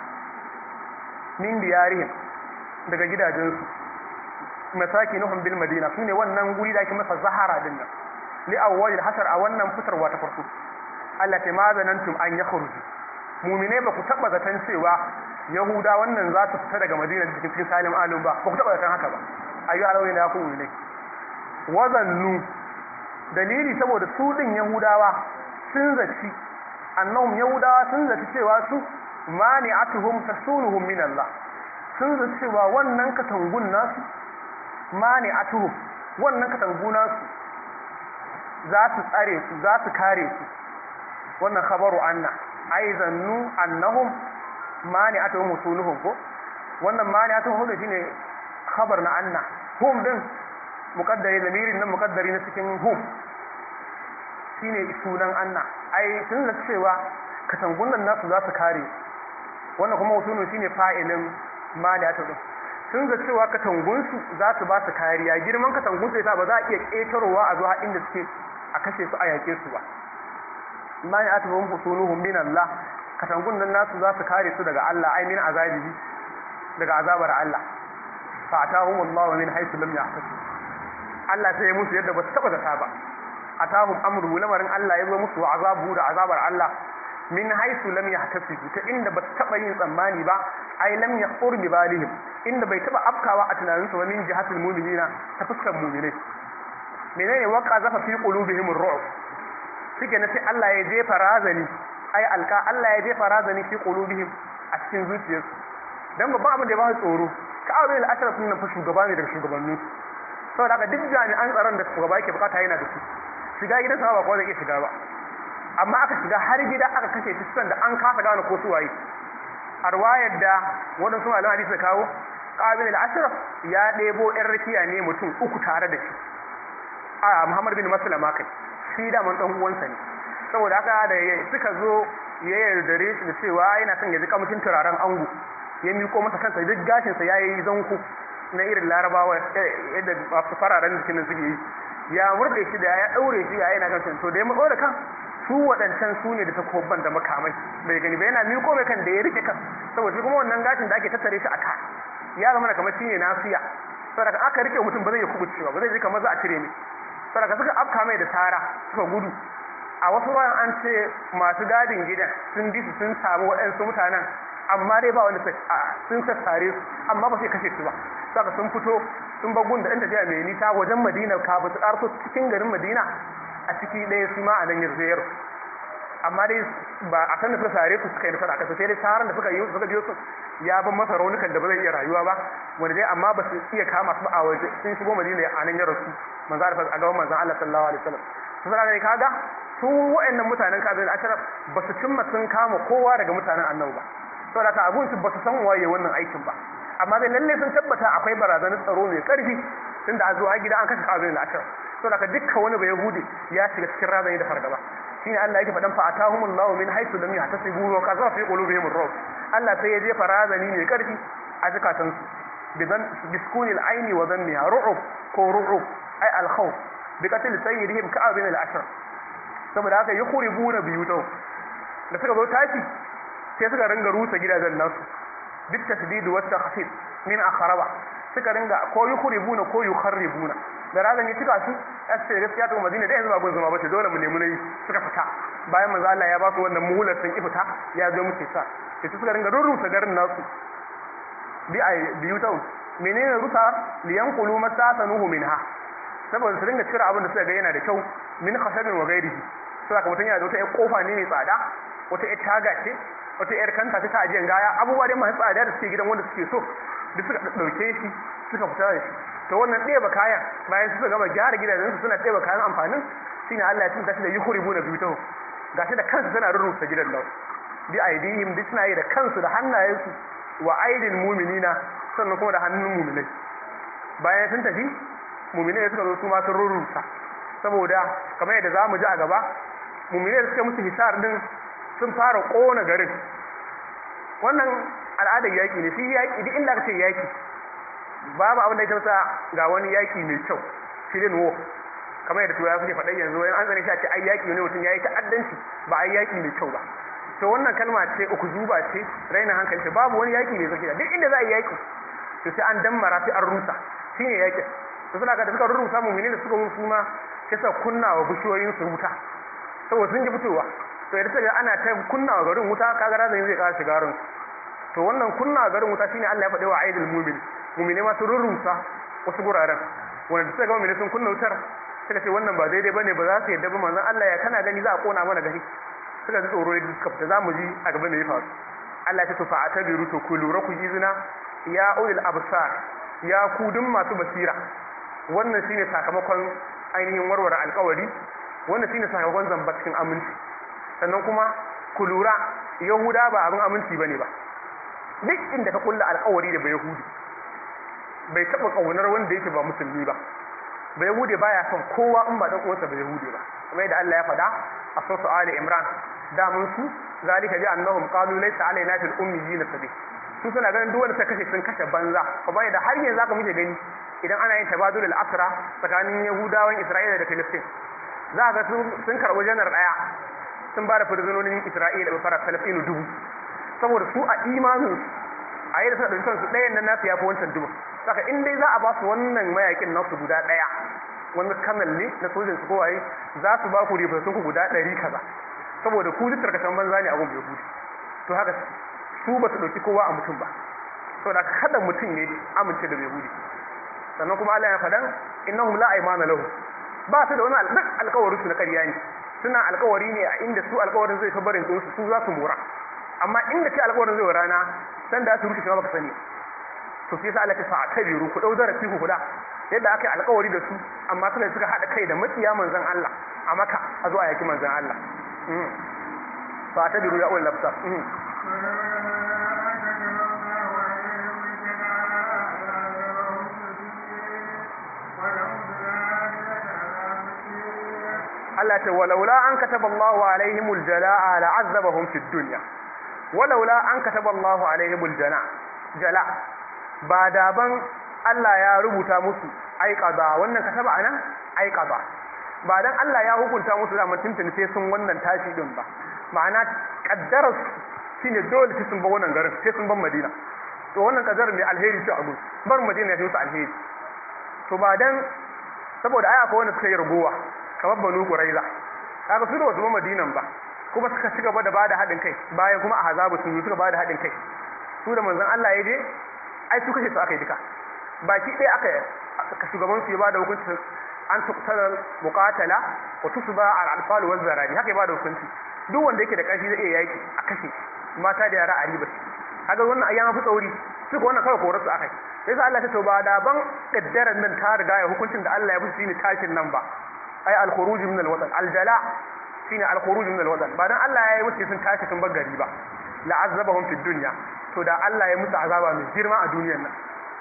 min diyarihim daga gidajensu masakinuhum bil madina sune wannan guri da ake masa zahara din nan li awwalil hasar a wannan fitarwa ta farko Allah ta mazanantum an yakhruju mu'mine ba ku taba zaton cewa yahuda wannan za su fita daga madina cikin salim alim ba ku taba zaton haka ba ayu alawai na ku ne wazannu dalili saboda su din yahudawa sun zaci annahum yahudawa sun zaci cewa su mani'atuhum tasunuhum min Allah sun zaci cewa wannan katangun nasu mani'atuhum wannan katangun nasu za su tsare su za su kare su wannan khabaru anna ai zannu annahum mani atahum husuluhum ko wannan mani atahum husuluhum shine khabar na anna hum din muqaddari lamirin nan muqaddari na cikin hum shine sunan anna ai tun da cewa katangun nan nasu za su kare wannan kuma husuluhum shine fa'ilin mani atahum sun ga cewa katangunsu za su ba su kariya girman katangunsu yasa ba za a iya ƙetarowa a zuwa inda suke a kashe su a yaƙe su ba ma ya atahum husuluhum min Allah katangun nan nasu za su kare su daga Allah ai min azabihi daga azabar Allah fa atahum Allah min haythu lam yahtasib Allah sai ya musu yadda ba su taba zata ba atahum amru lamarin Allah ya zo musu azabu da azabar Allah min haythu lam yahtasibu ta inda ba taba yin tsammani ba ai lam yaqur bi balihim inda bai taba afkawa a tunaninsu ba min jihatul mu'minina ta fuskar mu'minai menene waqa zafa fi qulubihim ar-ru'b shike na sai Allah ya jefa razani ai alka Allah ya jefa razani fi qulubihim a cikin zuciyarsu dan babban abin da ya ba su tsoro ka'ab bin al-ashraf din nan fa shugaba ne daga shugabannin saboda haka duk jami'an tsaron da shugaba yake bukata yana da su shiga gidan sa ba ko zai iya shiga ba amma aka shiga har gida aka kashe fiskan da an kasa gane ko su waye a ruwayar da waɗansu malaman hadisi da kawo qabil al-ashraf ya ɗebo ɗan rakiya ne mutum uku tare da shi a Muhammad bin Maslama kai shi da man dan uwansa ne saboda haka da suka zo ya yardare shi da cewa yana son ya ji kamshin turaren ango ya miko masa kansa duk gashin sa yayi zanku na irin larabawa yadda masu fararen jikin suke yi ya murde shi da ya daure shi ya yana kan to da ya matso da kan su waɗancan su ne da takobban da makamai bai gani ba yana miko mai kan da ya rike kan saboda shi kuma wannan gashin da ake tattare shi a ka ya zama kamar shi ne nasiya saboda aka rike mutum ba zai yi kubucewa ba zai ji kamar za a cire ne saboda suka afka mai da tara suka gudu a wasu ruwan an ce masu gadin gidan sun bi su sun samu waɗansu mutanen amma dai ba wanda sun sassare su amma ba sai kashe su ba saka sun fito sun bar gun da ɗan tafiya mai nisa wajen Madina kafin su ƙarso cikin garin Madina a ciki ɗaya su ma a nan yarzayar amma dai ba a san da suka sare su suka yi nasara kasa sai dai taron da suka biyo su ya ban masa raunukan da ba zai iya rayuwa ba wanda dai amma ba su iya kama su ba a waje sun shigo Madina a nan ya rasu manzo a gaban manzon Allah sallallahu alaihi wasallam su fara ne kaga su wa'annan mutanen kabila asharaf ba su cimma sun kama kowa daga mutanen annabi ba saboda ka abun su ba su san waye wannan aikin ba amma dai lalle sun tabbata akwai barazanar tsaro mai karfi tunda a zo a gida an kashe kabila asharaf saboda ka dukkan wani bai yahudi ya shiga cikin razani da fargaba shine Allah yake faɗan fa atahumullahu min haythu lam yahtasibu wa qaza fi qulubihim ar-ru'b Allah sai ya jefa razani mai karfi a zakatansu biskuni al-aini wa dhammiha ru'ub ko ru'ub ay al-khawf bi qatl sayyidihim ka'ab bin al-ashr saboda haka yukhribuna biyutahum da suka zo tashi sai suka ringa rusa gidajen nasu bit tasdid wa takhfif min akhraba suka ringa ko yukhribuna ko yukharribuna da razan ya cika su sai gaskiya to Madina da yanzu ba gun zama ba ce dole mu nemi nayi suka fita bayan manzo Allah ya ba su wannan muhular sun ki fita ya zo muke sa sai suka ringa rurrusa garin nasu biyutahum menene rusa liyanqulu masasanuhu minha saboda su ringa cire abin da suka ga yana da kyau min khasabin wa ghairihi saboda mutum yana da wata kofa ne mai tsada wata ƴar taga ce wata ƴar kanta ta ajiyan gaya abubuwa dai masu tsada da suke gidan wanda suke so duk suka ɗauke shi suka fita da shi to wannan ɗeba kayan bayan suka gama gyara gidajensu suna ɗeba kayan amfanin shine Allah ya tunta shi da yukhribuna biyutahum gashi da kansu suna rurrusa gidan nan bi aidihim duk suna yi da kansu da hannayensu wa aidil mu'minina sannan kuma da hannun mu'minai bayan sun tafi mu'minai suka zo su ma sun rurrusa saboda kamar yadda zamu ji a gaba mu'minai da suka musu hisar din sun fara kona garin wannan al'adar yaki ne shi yaki duk inda aka ce yaki babu abin da ya tausa ga wani yaki mai kyau filin war kamar yadda turawa suke faɗa yanzu wani an tsane shi a ce ai yaki ne mutum yayi ta'addanci ba ai yaki mai kyau ba to wannan kalma ce ukuzuba ce raina hankali ce babu wani yaki mai zakiya duk inda za a yi yaki to sai an dammara sai an rusa shine yaki to suna ga da suka rusa mu'mini da suka rusu ma sai suka kunna wa bishiyoyin su wuta saboda sun ji fitowa to idan suka ana ta kunna wa garin wuta kaga razan zai ƙara shiga garin to wannan kunna wa garin wuta shine Allah ya faɗi wa aidil mu'min mu'mini ma su rurrusa wasu guraren wanda suka ga mu'mini sun kunna wutar suka ce wannan ba daidai bane ba za su yadda ba manzon Allah ya kana gani za a kona mana gari suka ji tsoro da suka fita zamu ji a gaba me ya faru Allah ya ce fa atabiru to ku lura ku izina ya ulil absar ya ku dun masu basira wannan shine sakamakon ainihin warware alƙawari wannan shine sakamakon zamba cikin aminci sannan kuma ku lura yahuda ba abin aminci bane ba duk inda ka kulla alƙawari da bayahudi bai taɓa ƙaunar wanda yake ba musulmi ba bayahudi baya son kowa in ba dan uwansa bayahudi ba kamar yadda Allah ya faɗa a sura Ali Imran da mun su zalika bi annahum qalu laysa alaina fil ummiyina sabil su suna ganin duk wanda suka kashe sun kashe banza kamar yadda har yanzu aka muke gani idan ana yin tabadulul asra tsakanin yahudawan Isra'ila da Filistin za ga sun karɓi janar ɗaya sun ba da firzinonin Isra'ila da fara Falastinu 1000 saboda su a imanin a yi da suna ɗauki kansu ɗayan nan nasu ya fi wancan 1000 saka in dai za a ba su wannan mayakin nasu guda ɗaya wani kanal ne na sojin su kowaye za su ba ku rifarsun ku guda 100 kaza saboda ku duk tarkacen banza ne a gun yahudi to haka su ba su ɗauki kowa a mutum ba saboda kada mutum ne amince da yahudi sannan kuma Allah ya faɗan innahum la aymana lahu ba su da wani alƙawarin su na ƙarya ne suna alƙawari ne a inda su alƙawarin zai tabbarin su za su mora amma inda ce alƙawarin zai rana san da su rushe shi ba ka sani to sai sa Allah ta fa tabiru ku dau darasi ku kula yadda aka yi alƙawari da su amma suka haɗa kai da makiya manzon Allah a Makka a zuwa yaki manzon Allah fa tabiru ya ulul absar Allah ce walaula an kataba Allahu alaihimul jalaa la'azzabahum fid dunya walaula an kataba Allahu alaihimul jala ba da ban Allah ya rubuta musu aiqaba wannan kataba anan aiqaba ba dan Allah ya hukunta musu da mutuntun sai sun wannan tashi din ba ma'ana kaddarar shine dole sai sun ba wannan garin sai sun ban Madina to wannan kaddarar mai alheri ce a gurin bar Madina ya fi musu alheri to ba dan saboda ai akwai wanda suka yi rugowa kamar Banu Quraiza kaga su da wasu ba Madinan ba kuma suka ci gaba da bada haɗin kai bayan kuma Ahzabu sun yi suka bada haɗin kai su da manzon Allah ya je ai su kashe su aka yi duka baki ɗaya aka shugaban su ya bada hukunci an tuqtal muqatala wa tusba al alfal wal zarari haka ya bada hukunci duk wanda yake da ƙarfi zai iya yaki a kashe mata da yara a riba kaga wannan ayyama fi tsauri su wannan kawai korar su akai sai sa Allah ta tauba da ban kaddaran nan ta riga ya hukuncin da Allah ya fi shine tashin nan ba ai al-khuruj min al-watan al-jala shine al-khuruj min al-watan ba dan Allah ya yi musu sun tashi sun bar gari ba la'azzabahum fid dunya to da Allah ya musu azaba mai girma a duniyar nan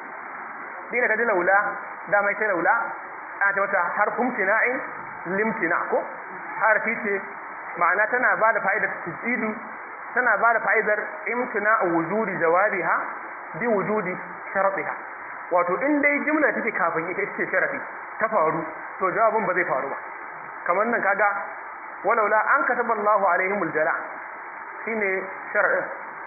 dina kaji laula da mai sai laula ana ta wata harfun tina'in limtina ko harfi ce ma'ana tana ba da fa'idar tajidu tana ba da fa'idar imtina wujudi jawabiha bi wujudi sharatiha wato in dai jumla take kafin ita ce sharafi ta faru to jawabin ba zai faru ba kamar nan kaga walaula an kataba Allahu alaihimul jala shine shar'in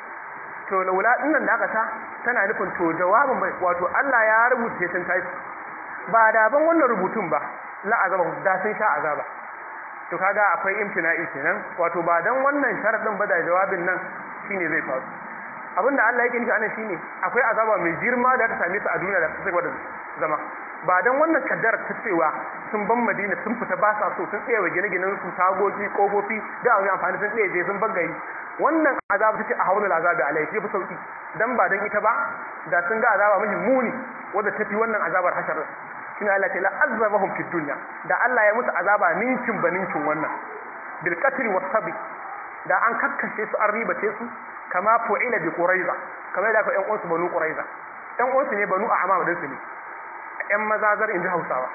to laula dinnan da aka sa tana nufin to jawabin wato Allah ya rubuce sun tashi ba da ban wannan rubutun ba la azaba da sun sha azaba to kaga akwai imtina'i kenan wato ba dan wannan sharadin ba da jawabin nan shine zai faru abinda Allah yake nufi anan shine akwai azaba mai girma da ta same su a duniya da su sai da zama ba dan wannan kaddar ta cewa sun ban Madina sun fita ba sa so sun tsaye wa gine-ginen su tagogi kofofi da abin amfani sun tsaye je sun bangare wannan azaba take a haulul azabi alai fi sauki dan ba dan ita ba da sun ga azaba mai muni wanda tafi wannan azabar hashar shine Allah ta la azabahum fid dunya da Allah ya musu azaba ninkin baninkin wannan bil qatl was sabi da an kakkashe su an ribace su kama fu'ila bi quraiza kamar da ka ƴan uwansu banu quraiza ƴan uwansu ne banu a'mam din su ne ƴan mazazar inji Hausawa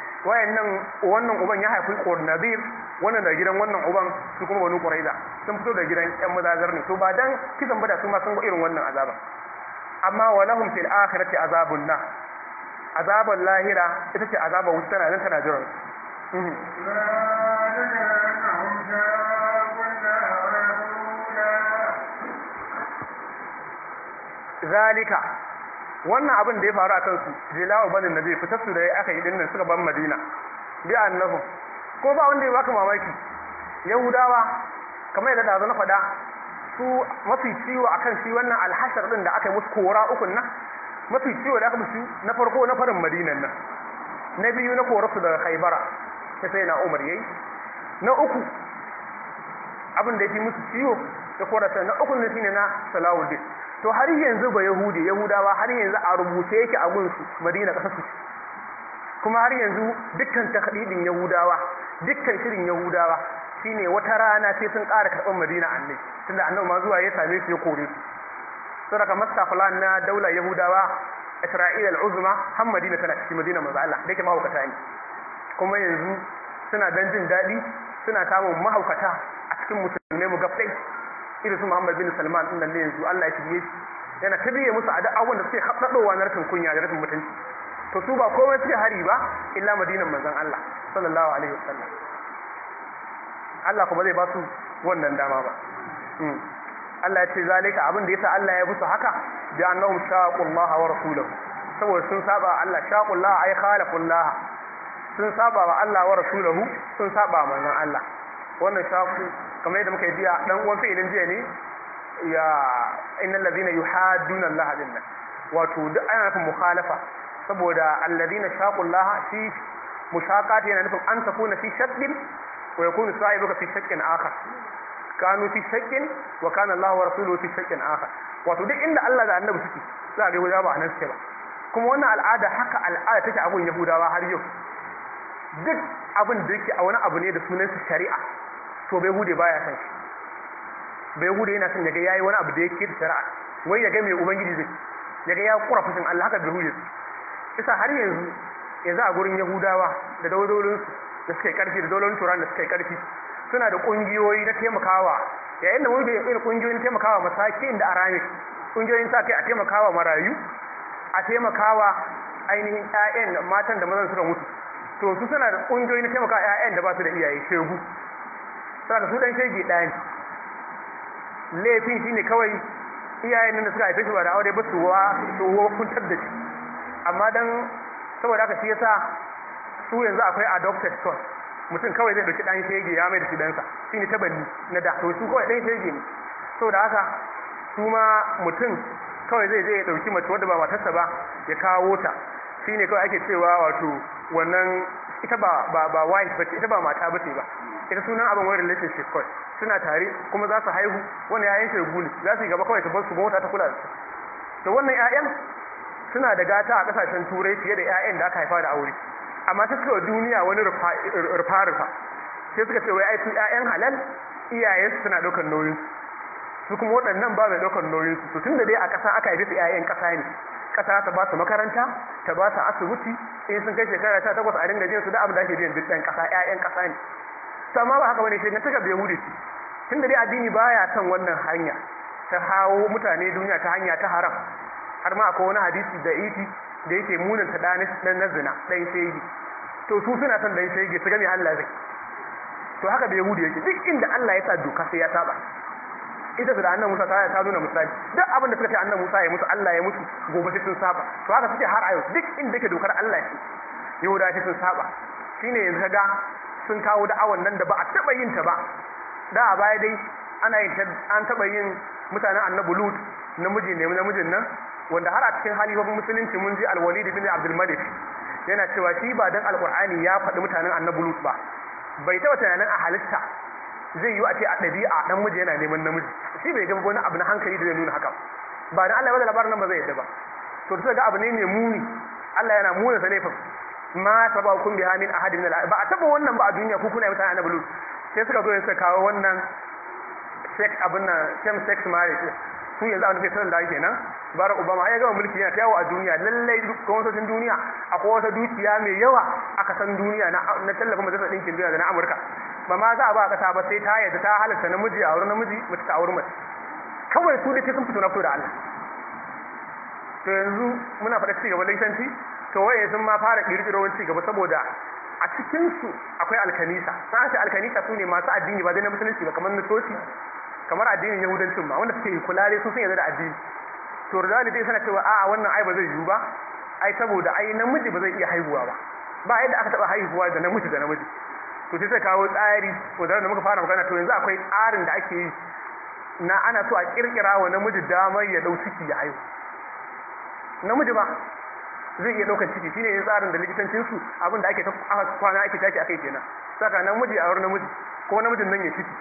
wannan uban ya haifi Qurnadir wannan da gidan wannan uban su kuma banu quraiza sun fito da gidan ƴan mazazar ne to ba dan kisan bada su ma sun ga irin wannan azaba amma walahum fil akhirati azabun nar azabul lahira ita ce azabar wuta tana nan tana jiran zalika wannan abin da ya faru a kansu jilawa banin nabi fitar su da aka yi dinnan suka ban Madina bi annahu ko ba wanda ya baka mamaki yahudawa kamar yadda da na faɗa su mafi ciwo akan shi wannan alhashar din da aka yi musu kora ukun nan mafi ciwo da aka musu na farko na farin Madinan nan na biyu na korarsu daga Khaibara sai na Umar yayi na uku abin da yake musu ciwo da korarsa na uku ne shine na Salahuddin to har yanzu ba yahudawa har yanzu a rubuce yake a gunsu Madina kasar su kuma har yanzu dukkan takdidin yahudawa dukkan shirin yahudawa shine wata rana sai sun ƙara karɓar Madina annabi tunda annabi ma zuwa ya same su ya kore su saboda master plan na daular Yahudawa Isra'ila al-Uzma har Madina tana cikin Madina manzo Allah da yake mahaukata ne kuma yanzu suna dan jin daɗi suna samun mahaukata a cikin musulmai mu gafai irin su Muhammad bin Salman din nan ne yanzu Allah ya shige shi yana tabiye musu a da'awun da suke haddadowa na rashin kunya da rashin mutunci to su ba komai suke hari ba illa Madinan manzon Allah sallallahu alaihi wasallam Allah kuma zai ba su wannan dama ba Allah ya ce zalika abin da yasa Allah ya busu haka bi annahum shaqullaha wa rasulahu saboda sun saba Allah shaqullaha ay khalaqullaha sun saba wa Allah wa rasulahu sun saba manzon Allah wannan shaqu kamar yadda muka yi jiya dan uwan fi'ilin jiya ne ya innal ladina yuhadduna Allah dinna wato duk ana nufin mukhalafa saboda alladina shaqullaha shi mushaqat yana nufin an takuna fi shaddin wa yakunu sa'ibuka fi shakkin akhar kanu fi shakkin wa kana Allah wa rasuluhu fi shakkin akhar wato duk inda Allah da Annabi suke za ga Yahudawa ba nan suke ba kuma wannan al'ada haka al'ada take a gun Yahudawa har yau duk abin da yake a wani abu ne da sunan shari'a to bai hude baya san shi bai hude yana son yaga yayi wani abu da yake da shari'a wai yaga mai ubangiji zai yaga ya kura fushin Allah haka bai hude isa har yanzu a gurin Yahudawa da daulolinsu da suka yi karfi da daulolin Turan da suka yi karfi suna da kungiyoyi na taimakawa yayin da mun ga irin kungiyoyin taimakawa masakin da arami kungiyoyin sa kai a taimakawa marayu a taimakawa ainihin ƴaƴan matan da mazan suka mutu to su suna da kungiyoyi na taimakawa ƴaƴan da ba su da iyaye shegu saboda su dan shege ɗaya ne laifin shine kawai iyayen nan da suka haife shi ba da aure ba su kuntar da shi amma dan saboda haka shi yasa su yanzu akwai adopted son mutum kawai zai dauki dan shege ya mai da shi dansa shine tabanni na da to su kawai dan shege ne saboda haka su ma mutum kawai zai je ya dauki mace wadda ba matarsa ba ya kawo ta shine kawai ake cewa wato wannan ita ba wife bace ita ba mata bace ba ita sunan abin wani relationship kawai suna tare kuma za su haihu wani yayan shegu ne za su yi gaba kawai ta bar su mota ta kula da su to wannan ƴaƴan suna da gata a kasashen turai fiye da ƴaƴan da aka haifa da aure amma ta suka duniya wani rufa-rufa sai suka ce wai ai su ƴaƴan halal iyayensu suna ɗaukar nauyin su kuma waɗannan ba mai ɗaukar nauyin su tun da dai a ƙasa aka haife su ƴaƴan ƙasa ne ƙasa ta ba su makaranta ta ba su asibiti in sun kai shekara 18 a dinga jin su da abin da ake biyan duk ɗan ƙasa ƴaƴan ƙasa ne to amma ba haka bane shi na taka bai hude shi tun da dai addini baya son wannan hanya ta hawo mutane duniya ta hanya ta haram har ma akwai wani hadisi da iti da yake munanta dan na zina dan shege to su suna son dan shege su ga me Allah zai to haka da Yahudi yake duk inda Allah ya sa doka sai ya saba ita da annabi Musa ta nuna misali duk abin da suka ce annabi Musa ya musu Allah ya musu gobe sai sun saba to haka suke har a yau duk inda yake dokar Allah ce Yahuda sai sun saba shine yanzu kaga sun kawo da'awan nan da ba a taba yin ta ba da a baya dai ana yin an taba yin mutanen annabi Lut namijin nan wanda har a cikin halifofin musulunci mun ji Al-Walid bin Abdul Malik yana cewa shi ba dan Al-Qur'ani ya faɗi mutanen annabi Lut ba bai taɓa tunanin a halitta zai yi a ce a ɗabi'a dan miji yana neman namiji shi bai ga wani abu na hankali da zai nuna haka ba dan Allah ya bada labarin nan ba zai yadda ba to sai ga abu ne mai muni Allah yana muna sa laifin ma sabakum biha min ahadin min ba a taɓa wannan ba a duniya ku kuna mutanen annabi Lut sai suka zo suka kawo wannan sex abin nan same sex marriage su yanzu a nufin sanar da ake nan Barack Obama ya gama mulki yana ta yawo a duniya lallai gwamnatocin duniya akwai wata dukiya mai yawa a kasan duniya na tallafin majalisar ɗinkin duniya da na Amurka ba ma za a ba a ƙasa ba sai ta yadda ta halatta namiji a wurin namiji mace ta auri mace kawai su da sun fito na fito da Allah to yanzu muna faɗa ci gaban likitanci to waye sun ma fara ƙirƙiro wani ci gaba saboda a cikinsu akwai alkanisa na ce alkanisa su ne masu addini ba dai na musulunci ba kamar na soci kamar addinin yahudancin ma wanda suke kula dai sun yarda da addini to rizali dai sana cewa a'a wannan ai ba zai yiwu ba ai saboda ai namiji ba zai iya haihuwa ba yadda aka taba haihuwa da namiji to sai sai kawo tsari ko da muka fara magana to yanzu akwai tsarin da ake yi na ana so a kirkira wa namiji damar ya dau ciki ya haihu namiji ba zai iya daukar ciki shine yin tsarin da likitancin su abin da ake ta kwana ake tashi akai kenan saka namiji a wurin namiji ko namijin nan ya ciki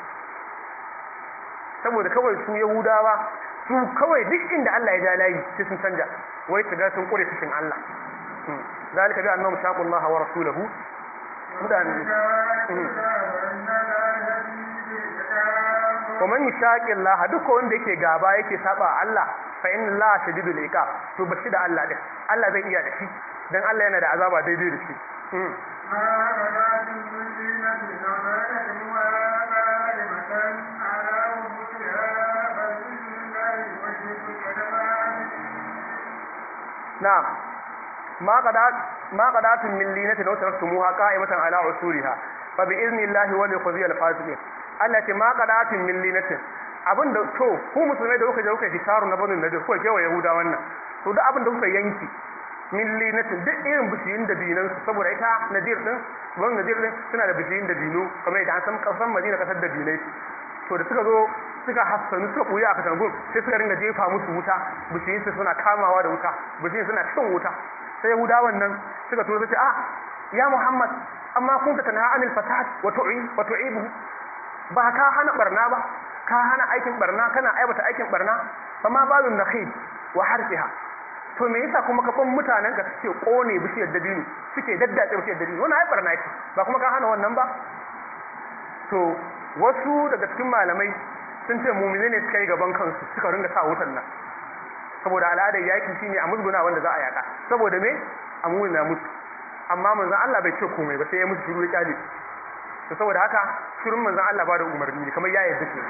saboda kawai su Yahudawa su kawai duk inda Allah ya ja layi sai sun canja wai su ga sun kure cikin Allah zalika bi annahum shaqullaha wa rasulahu mutane wa man yushaqillaha duk wanda yake gaba yake saba Allah fa inna Allah shadidul iqab to bashi da Allah din Allah zai iya da shi dan Allah yana da azaba daidai da shi na'am ma qadatun min linatin wa taraktumuha qa'imatan ala usuriha fa bi idnillahi wa liqdi al-fasiqin Allah ce ma qadatun min linatin abinda to ku musulmai da kuka je kuka disharu na banin nadir ko kewa yahuda wannan to duk abinda kuka yanki min linatin duk irin bishiyin da binan su saboda ita nadir din suna da bishiyin da binu kamar yadda an san kasan Madina kasar da binai to da suka zo suka hassanu suka buya a katangun sai suka ringa jefa musu wuta bishiyin su suna kamawa da wuta bishiyin suna cin wuta sai yahudawan nan suka tura su ce ya Muhammad amma kun ka tana anil fasad wa tu'ibu ba ka hana barna ba ka hana aikin barna kana aibata aikin barna fa ma balun nakhil wa harfiha to me yasa kuma ka ban mutanen ka suke kone bishiyar dabino suke daddace bishiyar dabino wannan ai barna ce ba kuma ka hana wannan ba to wasu daga cikin malamai sun ce mu'mini ne suka yi gaban kansu suka ringa sa wutan nan saboda al'adar yaki shine a musguna wanda za a yaka saboda me a muna musu amma manzon Allah bai ce komai ba sai ya musu shiru ya kyale to saboda haka shirin manzon Allah ba da umarni ne kamar ya yarda ke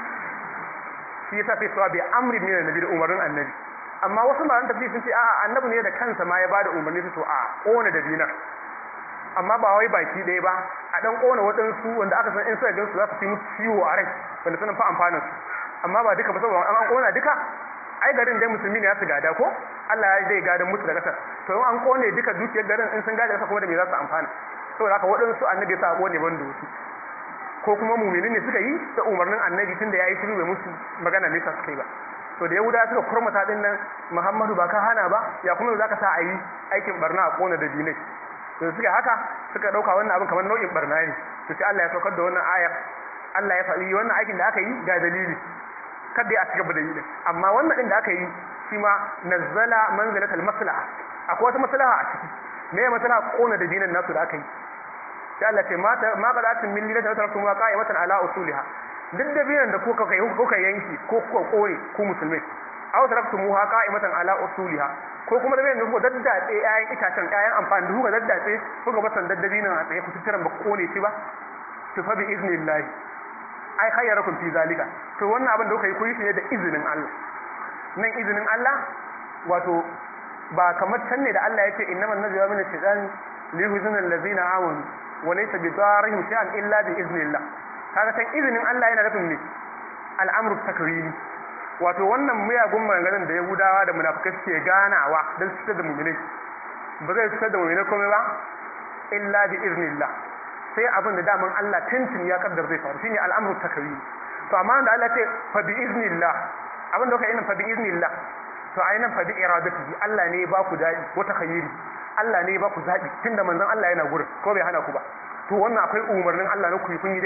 shi yasa sai sawa bai amri ne da nabi da umarnin annabi amma wasu malaman tafsiri sun ce a'a annabi ne da kansa ma ya ba da umarni to a kona da dinar amma ba wai baki ɗaya ba a dan kona waɗansu wanda aka san in suka gansu za su fi musu ciwo a rai wanda suna fa amfanin su amma ba duka ba saboda an kona duka ai garin dai musulmi ne ya su gada ko Allah ya zai gadan musu da kasar to in an kone duka dukiyar garin in sun gada kasar kuma da me za su amfana saboda haka waɗansu annabi sa kone banda wasu ko kuma mumini ne suka yi da umarnin annabi tunda yayi shiru bai musu magana ne sa suka yi ba to da yahuda suka kurmata din nan Muhammadu ba ka hana ba ya kuma zaka sa a yi aikin barna a kona da dinai to suka haka suka dauka wannan abin kamar nau'in barna ne to sai Allah ya saukar da wannan aya Allah ya faɗi wannan aikin da aka yi ga dalili kada ya cigaba da yi din amma wannan din da aka yi shi ma nazzala manzilatal maslaha akwai wata maslaha a ciki me maslaha kona da dinan nasu da aka yi sai Allah ce ma qadatin min lillahi ta'ala kuma qa'imatan ala usuliha duk da biyan da kuka yanki ko kuka kore ku musulmai aw taraktumuha qa'imatan ala usuliha ko kuma da biyan da kuka daddatse ƴaƴan itacen ƴaƴan amfani da kuka daddatse kuka basan daddabi nan a tsaye ku tattaran ba kone shi ba to fa bi iznillahi ai khayyarakum fi zalika to wannan abin da kuka yi ku yi shi ne da izinin Allah nan izinin Allah wato ba kamar can ne da Allah ya ce innaman najwa min ash-shaytan li yuzina allazina amanu wa laysa bi darihim shay'an illa bi iznillah kaga san izinin Allah yana nufin ne al'amru takrimi wato wannan miyagun maganganun da Yahudawa da munafikai suke ganawa dan su da mu'minai ba zai fitar da mu'minai komai ba illa bi iznillah sai abin da daman Allah tuntun ya kaddar zai faru shine al'amru takrimi to amma da Allah ce fa bi iznillah abin da kai nan fa bi iznillah to ayinan fa bi iradatihi Allah ne ba ku dadi wata khayyiri Allah ne ba ku zabi tunda manzon Allah yana gurin ko bai hana ku ba to wannan akwai umarnin Allah na ku kun yi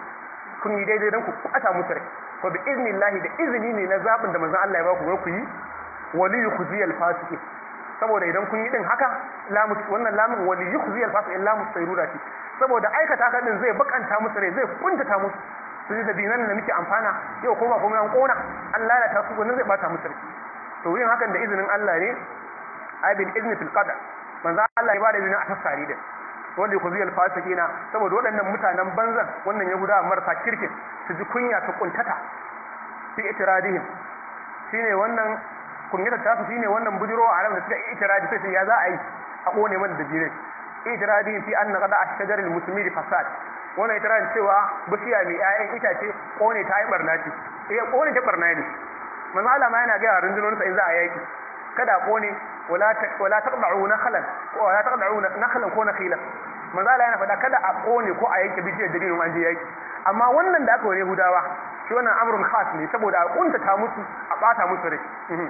daidai dan ku kwata musu rai fa bi iznillahi da izini ne na zabin da manzon Allah ya ba ku yi wali yukhziyal fasiqin saboda idan kun yi din haka wannan lamun wali yukhziyal fasiqin lamu sayrura ce saboda aikata haka din zai bakanta musu rai zai kuntata musu su da dinan da muke amfana yau ko ba kuma an kona Allah ya tasu wannan zai bata musu rai to yin hakan da izinin Allah ne ai bil izni fil qadar manzo Allah ya bada izinin a tasari din wanda ku ziyal fasikina saboda waɗannan mutanen banzan wannan yahudawa marasa kirkin su ji kunya ta kuntata fi itiradihim shine wannan kunyata ta su shine wannan bujiro a ran da suka itiradi sai ya za a yi a kone man da jire itiradihim fi anna qada ashjar al musmiri fasad wannan itiradin cewa bishiya mai ƴaƴan itace kone ta yi barna ce kone ta barna ne manzo Allah ma yana ga rundunonin sa in za a yaki kada kone wala taqda'u nakhlan wala taqda'u nakhlan ko nakhilan manzo Allah yana faɗa kada a kone ko a yanke bishiyar dabino an je yaki amma wannan da aka ware Yahudawa shi wannan amrun khas ne saboda a kuntata musu a bata musu rai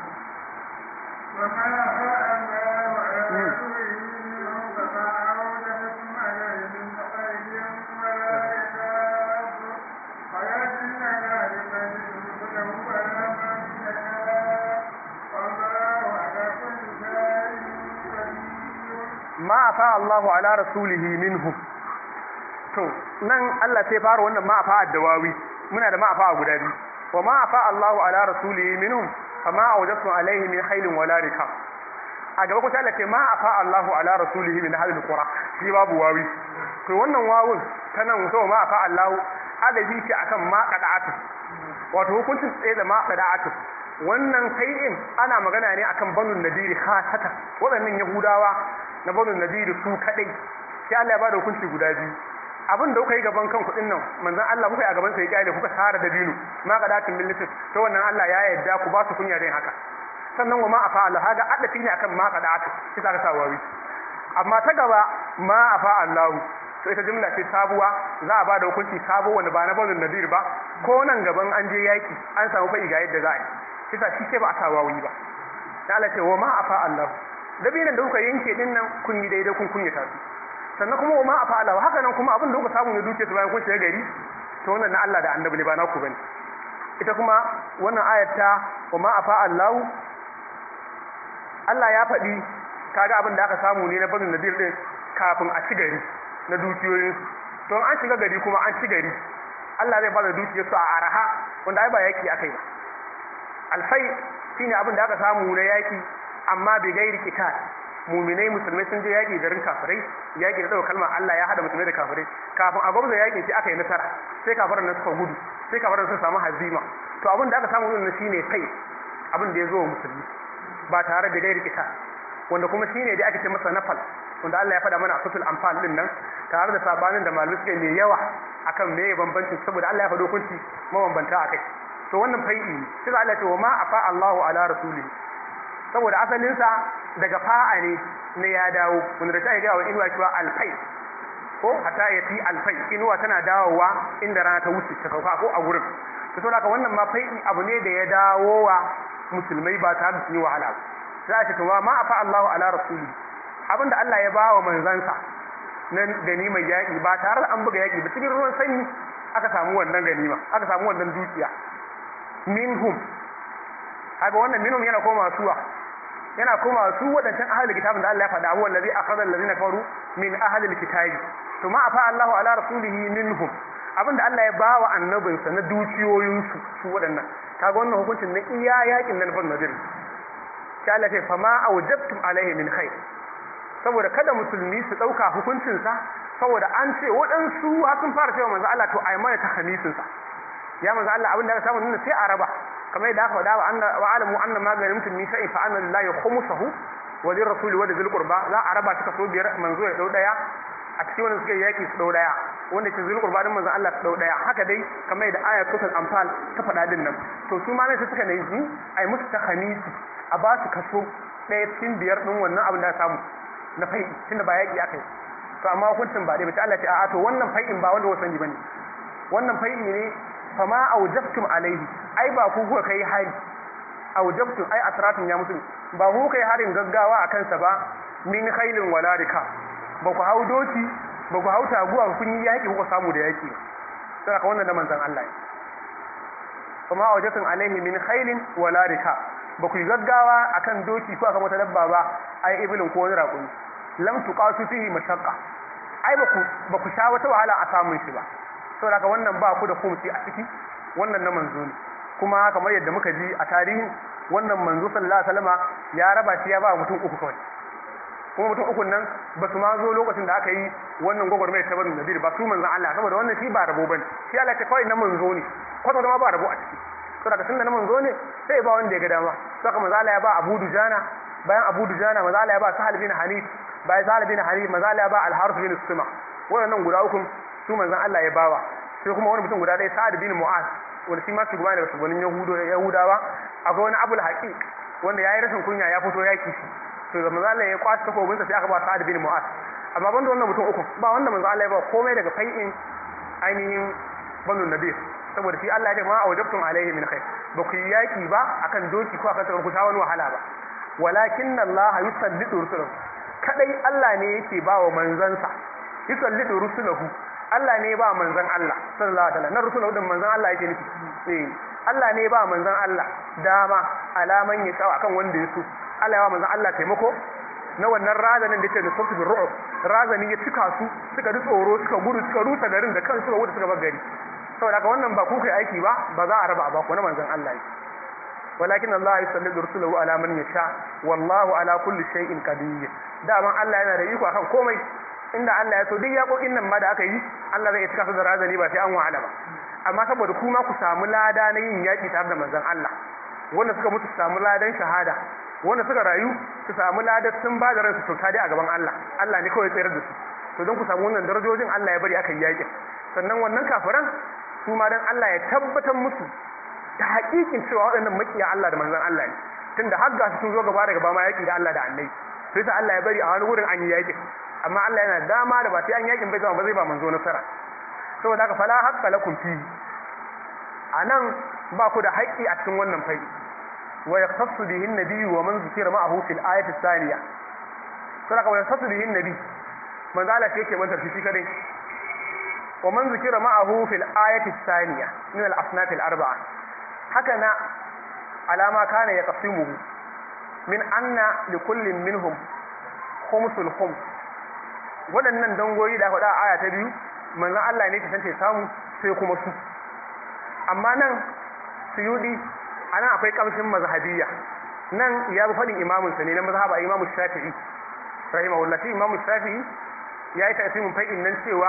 ma afa Allahu ala rasulihi minhum to nan Allah sai fara wannan ma afa addawawi muna da ma afa guda biyu wa ma afa Allahu ala rasulihi minhum fama awjatu alaihi min khailin wala rikab a gaba kuma Allah ce ma afa Allahu ala rasulihi min hadhihi alqura shi babu wawi to wannan wawun tanan so ma afa Allahu adabi ce akan ma qada'atu wato hukuncin tsaye da ma qada'atu wannan kai'in ana magana ne akan banu nadiri khasatan waɗannan yahudawa na banu nadiri su kadai sai Allah ya bada hukunci guda biyu abin da kuka yi gaban kan kuɗin nan manzon Allah kuka yi a gaban sa ya kyale kuka tsara da dinu ma qada'atun bil lisf to wannan Allah ya yarda ku ba su kunya dai haka sannan wa ma afa Allah haga adafi ne akan ma qada'atu shi ka sa wawi amma ta gaba ma afa Allah to ita jumla ce sabuwa za a bada hukunci sabo wanda ba na banu nadir ba ko nan gaban an je yaki an samu fa'i ga yadda za a yi kisa shi ce ba a sa wawi ba dan Allah ce wa ma afa Allah dabinan da kuka yanke din nan kun yi daidai kun kunyata su sannan kuma wa ma afa Allah haka nan kuma abin da kuka samu ne duke su bayan kun shiga gari to wannan na Allah da annabi ne ba naku bane ita kuma wannan ayat ta wa ma afa Allah ya faɗi kaga abin da aka samu ne na banu nadir din kafin a ci gari na dukiyoyin to an shiga gari kuma an ci gari Allah zai bada dukiyarsu a araha wanda ai ba yaki akai ba alfai shine abin da aka samu na yaki amma bai gairi kitab mu'minai musulmai sun je yaki garin kafirai yaki da daukar kalmar Allah ya hada musulmai da kafirai kafin a gwamnati yaki sai aka yi nasara sai kafiran nan suka gudu sai kafiran sun samu hazima to abin da aka samu din shine kai abin da ya zo musulmi ba tare da gairi kitab wanda kuma shine da ake ce masa nafal wanda Allah ya faɗa mana a suratul anfal din nan tare da sabanin da malamai suke mai yawa akan meye bambancin saboda Allah ya faɗo hukunci mabambanta akai to wannan fai'i sai Allah ya ce wa ma afa Allahu ala rasulihi saboda asalin sa daga fa'a ne ya dawo wanda da ta ga wa inuwa cewa alfai ko hatta ya fi alfai inuwa tana dawowa inda rana ta wuce ta kauka ko a gurin to saboda haka wannan ma fai'i abu ne da ya dawowa musulmai ba tare da sun yi wahala za a ce to ma afa Allahu ala rasulihi abinda Allah ya bawa manzansa na ganimar yaƙi ba tare da an buga yaƙi ba cikin ruwan sanyi aka samu wannan ganima aka samu wannan dukiya minhum haka wannan minhum yana koma su wadancan ahlul kitabin da Allah ya faɗa huwa allazi akhadha allazina kafaru min ahlil kitabi to ma afa Allahu ala rasulihi minhum abinda Allah ya bawa annabinsa na dukiyoyinsu su waɗannan kaga wannan hukuncin na iya yaƙin nan ban nadir sai Allah ya ce fama awjabtum alaihi min khair saboda kada musulmi su dauka hukuncinsa saboda an ce waɗansu sun fara cewa manzo Allah to ai mana takhamisin sa ya manzo Allah abin da aka samu nuna sai a raba kamar yadda aka faɗa wa alamu anna ma ganimtum min shay'in fa anna lillahi khumsuhu wa lirrasul wa dhil qurba za a raba suka so biyar manzo ya dau daya a cikin wanda suka yaki su dau daya wanda ke dhil qurba din manzo Allah su dau daya haka dai kamar yadda ayat suratul anfal ta faɗa din nan to su ma ne suka nayi ai musu takhamisi a ba su kaso ɗaya cikin biyar din wannan abin da samu na fai'i tunda ba yaƙi aka yi to amma hukuncin ba dai ba ta Allah ce a'a to wannan fai'in ba wanda wasan bane wannan fai'i ne fama aujabtum alaihi ai ba ku kuka kai hari aujabtum ai asratun ya mutum ba ku kai harin gaggawa akan sa ba min khailin wala rika ba ku hau doki ba ku hau taguwa kun yi yaƙi ku samu da yaƙi sai ka wannan da manzon Allah ne fama aujabtum alaihi min khailin wala rika ba ku yi gaggawa akan doki ko akan wata dabba ba ai ibilin ko wani raƙumi lam tuqasu fihi mashaqqa ai ba ku sha wata wahala a samun shi ba saboda haka wannan ba ku da kumsi a ciki wannan na manzo ne kuma kamar yadda muka ji a tarihin wannan manzo sallallahu alaihi wasallama ya raba shi ya ba mutum uku kawai kuma mutum ukun nan ba su ma zo lokacin da aka yi wannan gwagwarmai ta bani nadir ba su manzon Allah saboda wannan shi ba rabo bane shi Allah ya kawai na manzo ne kwata ma ba rabo a ciki saboda tunda na manzo ne sai ba wanda ya ga dama saka manzo Allah ya ba Abu Dujana bayan Abu Dujana manzo Allah ya ba Sahal bin Hanif bayan Sahal bin Hanif manzo Allah ya ba Al-Harith bin Sima wannan guda uku su manzon Allah ya bawa sai kuma wani mutum guda ɗaya Sa'ad bin Mu'az wanda shi ma shugaba ne daga shugabannin Yahudawa akwai wani Abul Haqiq wanda yayi rashin kunya ya fito yaki shi to da manzo Allah ya kwashi takobinsa sai aka ba Sa'ad bin Mu'az amma banda wannan mutum uku ba wanda manzo Allah ya ba komai daga fai'in ainihin banu nadir saboda shi Allah ya ce ma awjabtum alaihi min khair ba ku yaki ba akan doki ko akan ku ta wani wahala ba walakin Allah yusallitu rusulahu kadai Allah ne yake ba wa manzansa yusallitu rusulahu Allah ne ba manzan Allah sallallahu alaihi wasallam na rusulahu din manzan Allah yake nufi Allah ne ba manzan Allah dama alaman ya tsawa akan wanda ya so Allah ya ba manzan Allah taimako na wannan razanin da yake da sautu bin ru'ub razani ya cika su suka ji tsoro suka gudu suka rusa garin da kansu suka gudu suka bar gari saboda haka wannan ba ku kai aiki ba ba za a raba ba ku na manzon Allah ne walakin Allah yusallidu rusulahu ala man yasha wallahu ala kulli shay'in qadir daman Allah yana da iko akan komai inda Allah ya so duk yakokin nan ma da aka yi Allah zai cika su da razani ba sai an wahala ba amma saboda kuma ku samu lada na yin yaki tare da manzon Allah wanda suka mutu su samu ladan shahada wanda suka rayu su samu ladar sun ba da ransu kyauta dai a gaban Allah Allah ne kawai tsayar da su to don ku samu wannan darajojin Allah ya bari aka yi yakin sannan wannan kafiran su ma dan Allah ya tabbatar musu da hakikin cewa waɗannan makiya Allah da manzon Allah ne tunda har ga sun zo gaba da gaba ma yaki da Allah da Annabi sai sa Allah ya bari a wani wurin an yi yakin amma Allah yana dama da ba sai an yakin bai zama ba zai ba manzo nasara saboda haka fala haqqa lakum fi anan ba ku da haƙƙi a cikin wannan fai wa yaqtasu bihi an-nabi wa man zikira ma'ahu fil ayati thaniya saboda wa yaqtasu bihi an-nabi manzo Allah shi yake mantar shi kadai wa man zikira ma'ahu fil ayati thaniya min al-asnaf al-arba'a haka na alama kana yaqsimuhu min anna li kullin minhum khumsul khums waɗannan dangoyi da faɗa a aya ta biyu manzon Allah ne ke san samu sai kuma su amma nan suyudi anan akwai kamshin mazhabiyya nan ya bi faɗin imamun sa ne na mazhaba imamu shafi'i rahimahullah shi imamu shafi'i yayi tafsirin fai'in nan cewa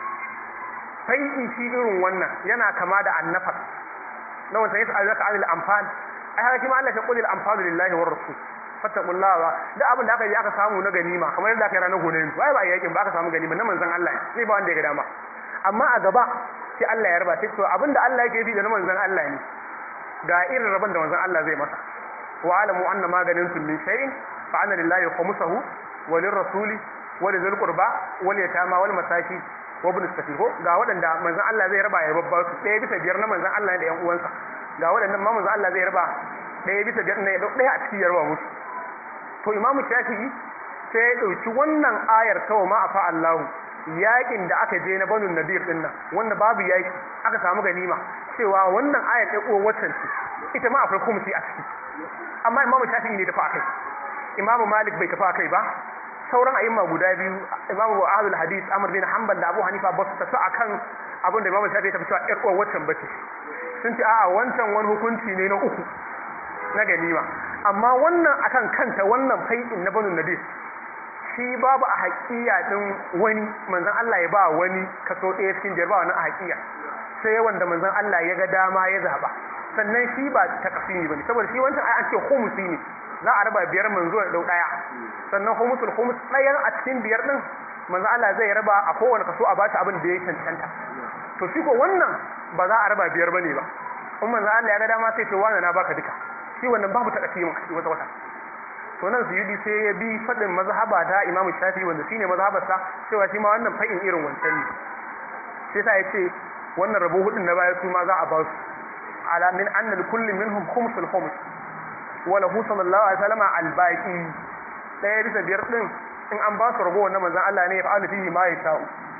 fai'i shi irin wannan yana kama da annafar na wanda yasa alaka anil anfal ai haka kuma Allah ya qul al anfal lillahi war rasul fattaqullaha da abin da aka yi aka samu na ganima kamar yadda aka yi ranar gonayin wai ba yakin ba aka samu ganima na manzon Allah ne ba wanda ya ga dama amma a gaba sai Allah ya raba sai to abin da Allah yake yi da na manzon Allah ne ga irin rabon da manzon Allah zai masa wa alamu anna ma ganintum min shay'in fa anna lillahi khumsahu wa lirrasuli wa lidhil qurba wal yatama wal masakin wa ibn as-sabil ga wadanda manzon Allah zai raba ya babba su 1/5 na manzon Allah da yan uwansa ga wadannan ma manzon Allah zai raba 1/5 ne ɗaya a cikin yarwa musu to imamu shafi'i sai ya dauki wannan ayar ta ma afa Allahu yakin da aka je na banu nadir din nan wanda babu yaki aka samu ganima cewa wannan ayar ta uwa waccan ce ita ma akwai kumsi a ciki amma imamu shafi'i ne tafi akai imamu malik bai tafi akai ba sauran ayyuma guda biyu imamu ahlul hadith amr bin hanbal da abu hanifa ba su tafi akan abin da imamu shafi'i tafi cewa ƴar uwa waccan bace sun ce a'a wancan wani hukunci ne na uku na ganima amma wannan akan kanta wannan fai'in na banu nadir shi babu a haƙiya din wani manzon Allah ya ba wani kaso ɗaya cikin biyar ba wani a haƙiya sai wanda manzon Allah ya ga dama ya zaba sannan shi ba ta kasimi bane saboda shi wancan ai an ce khumsi ne za a raba biyar manzo da ɗaya sannan khumsul khums ɗayan a cikin biyar din manzon Allah zai raba a kowane kaso a bashi abin da ya cancanta to shi ko wannan ba za a raba biyar bane ba in manzon Allah ya ga dama sai ce wani na baka duka shi wannan babu ta kasimin wata wata to nan suyudi sai ya bi fadin mazhaba ta Imam Shafi'i wanda shine mazhabarsa cewa shi ma wannan fa'in irin wancan ne sai sa yace wannan rabo hudun na baya su ma za a ba su ala min anna likulli minhum khumsul khums wa lahu sallallahu alaihi wasallam al-baqi 1/5 din in an ba su rabo wannan manzon Allah ne ya fa'ala fihi ma yasha'u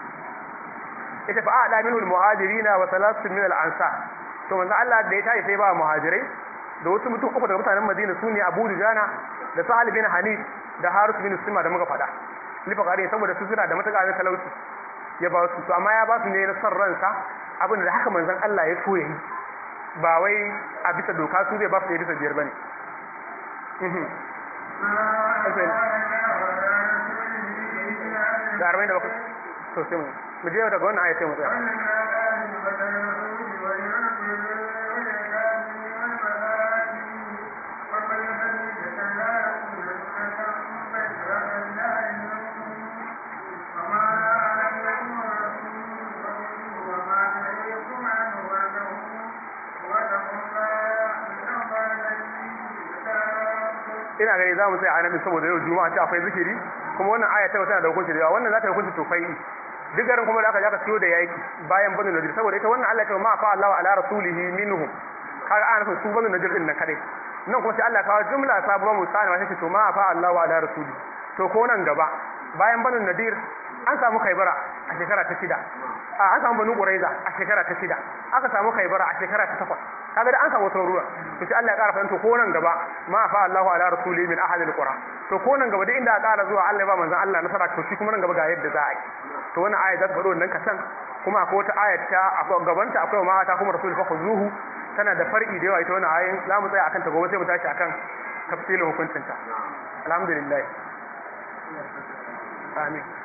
ita fa'ala minhu al-muhajirina wa thalathun min al-ansar to manzon Allah da ya tayi sai ba muhajirai da wasu mutum uku daga mutanen Madina sune Abu Dujana da Sahal bin Hanif da Harith bin Sima da muka faɗa lifaqari saboda su suna da matuƙa na talauci ya ba su to amma ya ba su ne na son ransa abin da haka manzon Allah ya so yayi ba wai a bisa doka su zai ba su bisa biyar bane da 47 to sai mu je daga wannan ayatai mu tsaya ina gani za mu tsaya a nan saboda yau juma'a ce akwai zikiri kuma wannan aya ta tana da hukunci da yawa wannan za ta hukunci tofai duk garin kuma da aka jaka siyo da yaki bayan banu nadir saboda ita wannan Allah ya ce ma fa Allah ala rasulihi minhum kaga ana nufin su banu nadir din nan kadai nan kuma sai Allah ya kawo jumla sabuwa musana ma sai to ma fa Allah ala rasuli to ko nan gaba bayan banu nadir an samu Khaibara a shekara ta 6 an samu Banu Quraiza a shekara ta 6 aka samu Khaibara a shekara ta 8 kaga da an samu wata ruwa to sai Allah ya ƙara fahimta ko nan gaba ma fa Allahu ala rasuli min ahadil qura to ko nan gaba duk inda aka ƙara zuwa Allah ya ba manzon Allah nasara to shi kuma nan gaba ga yadda za a yi to wannan aya za ta faɗo wannan kasan kuma akwai wata ayat ta gabanta akwai ma ta kuma rasul fa khuzuhu tana da far'i da yawa ita wannan ayin za mu tsaya akan ta gobe sai mu tashi akan tafsilin hukuncinta alhamdulillah amin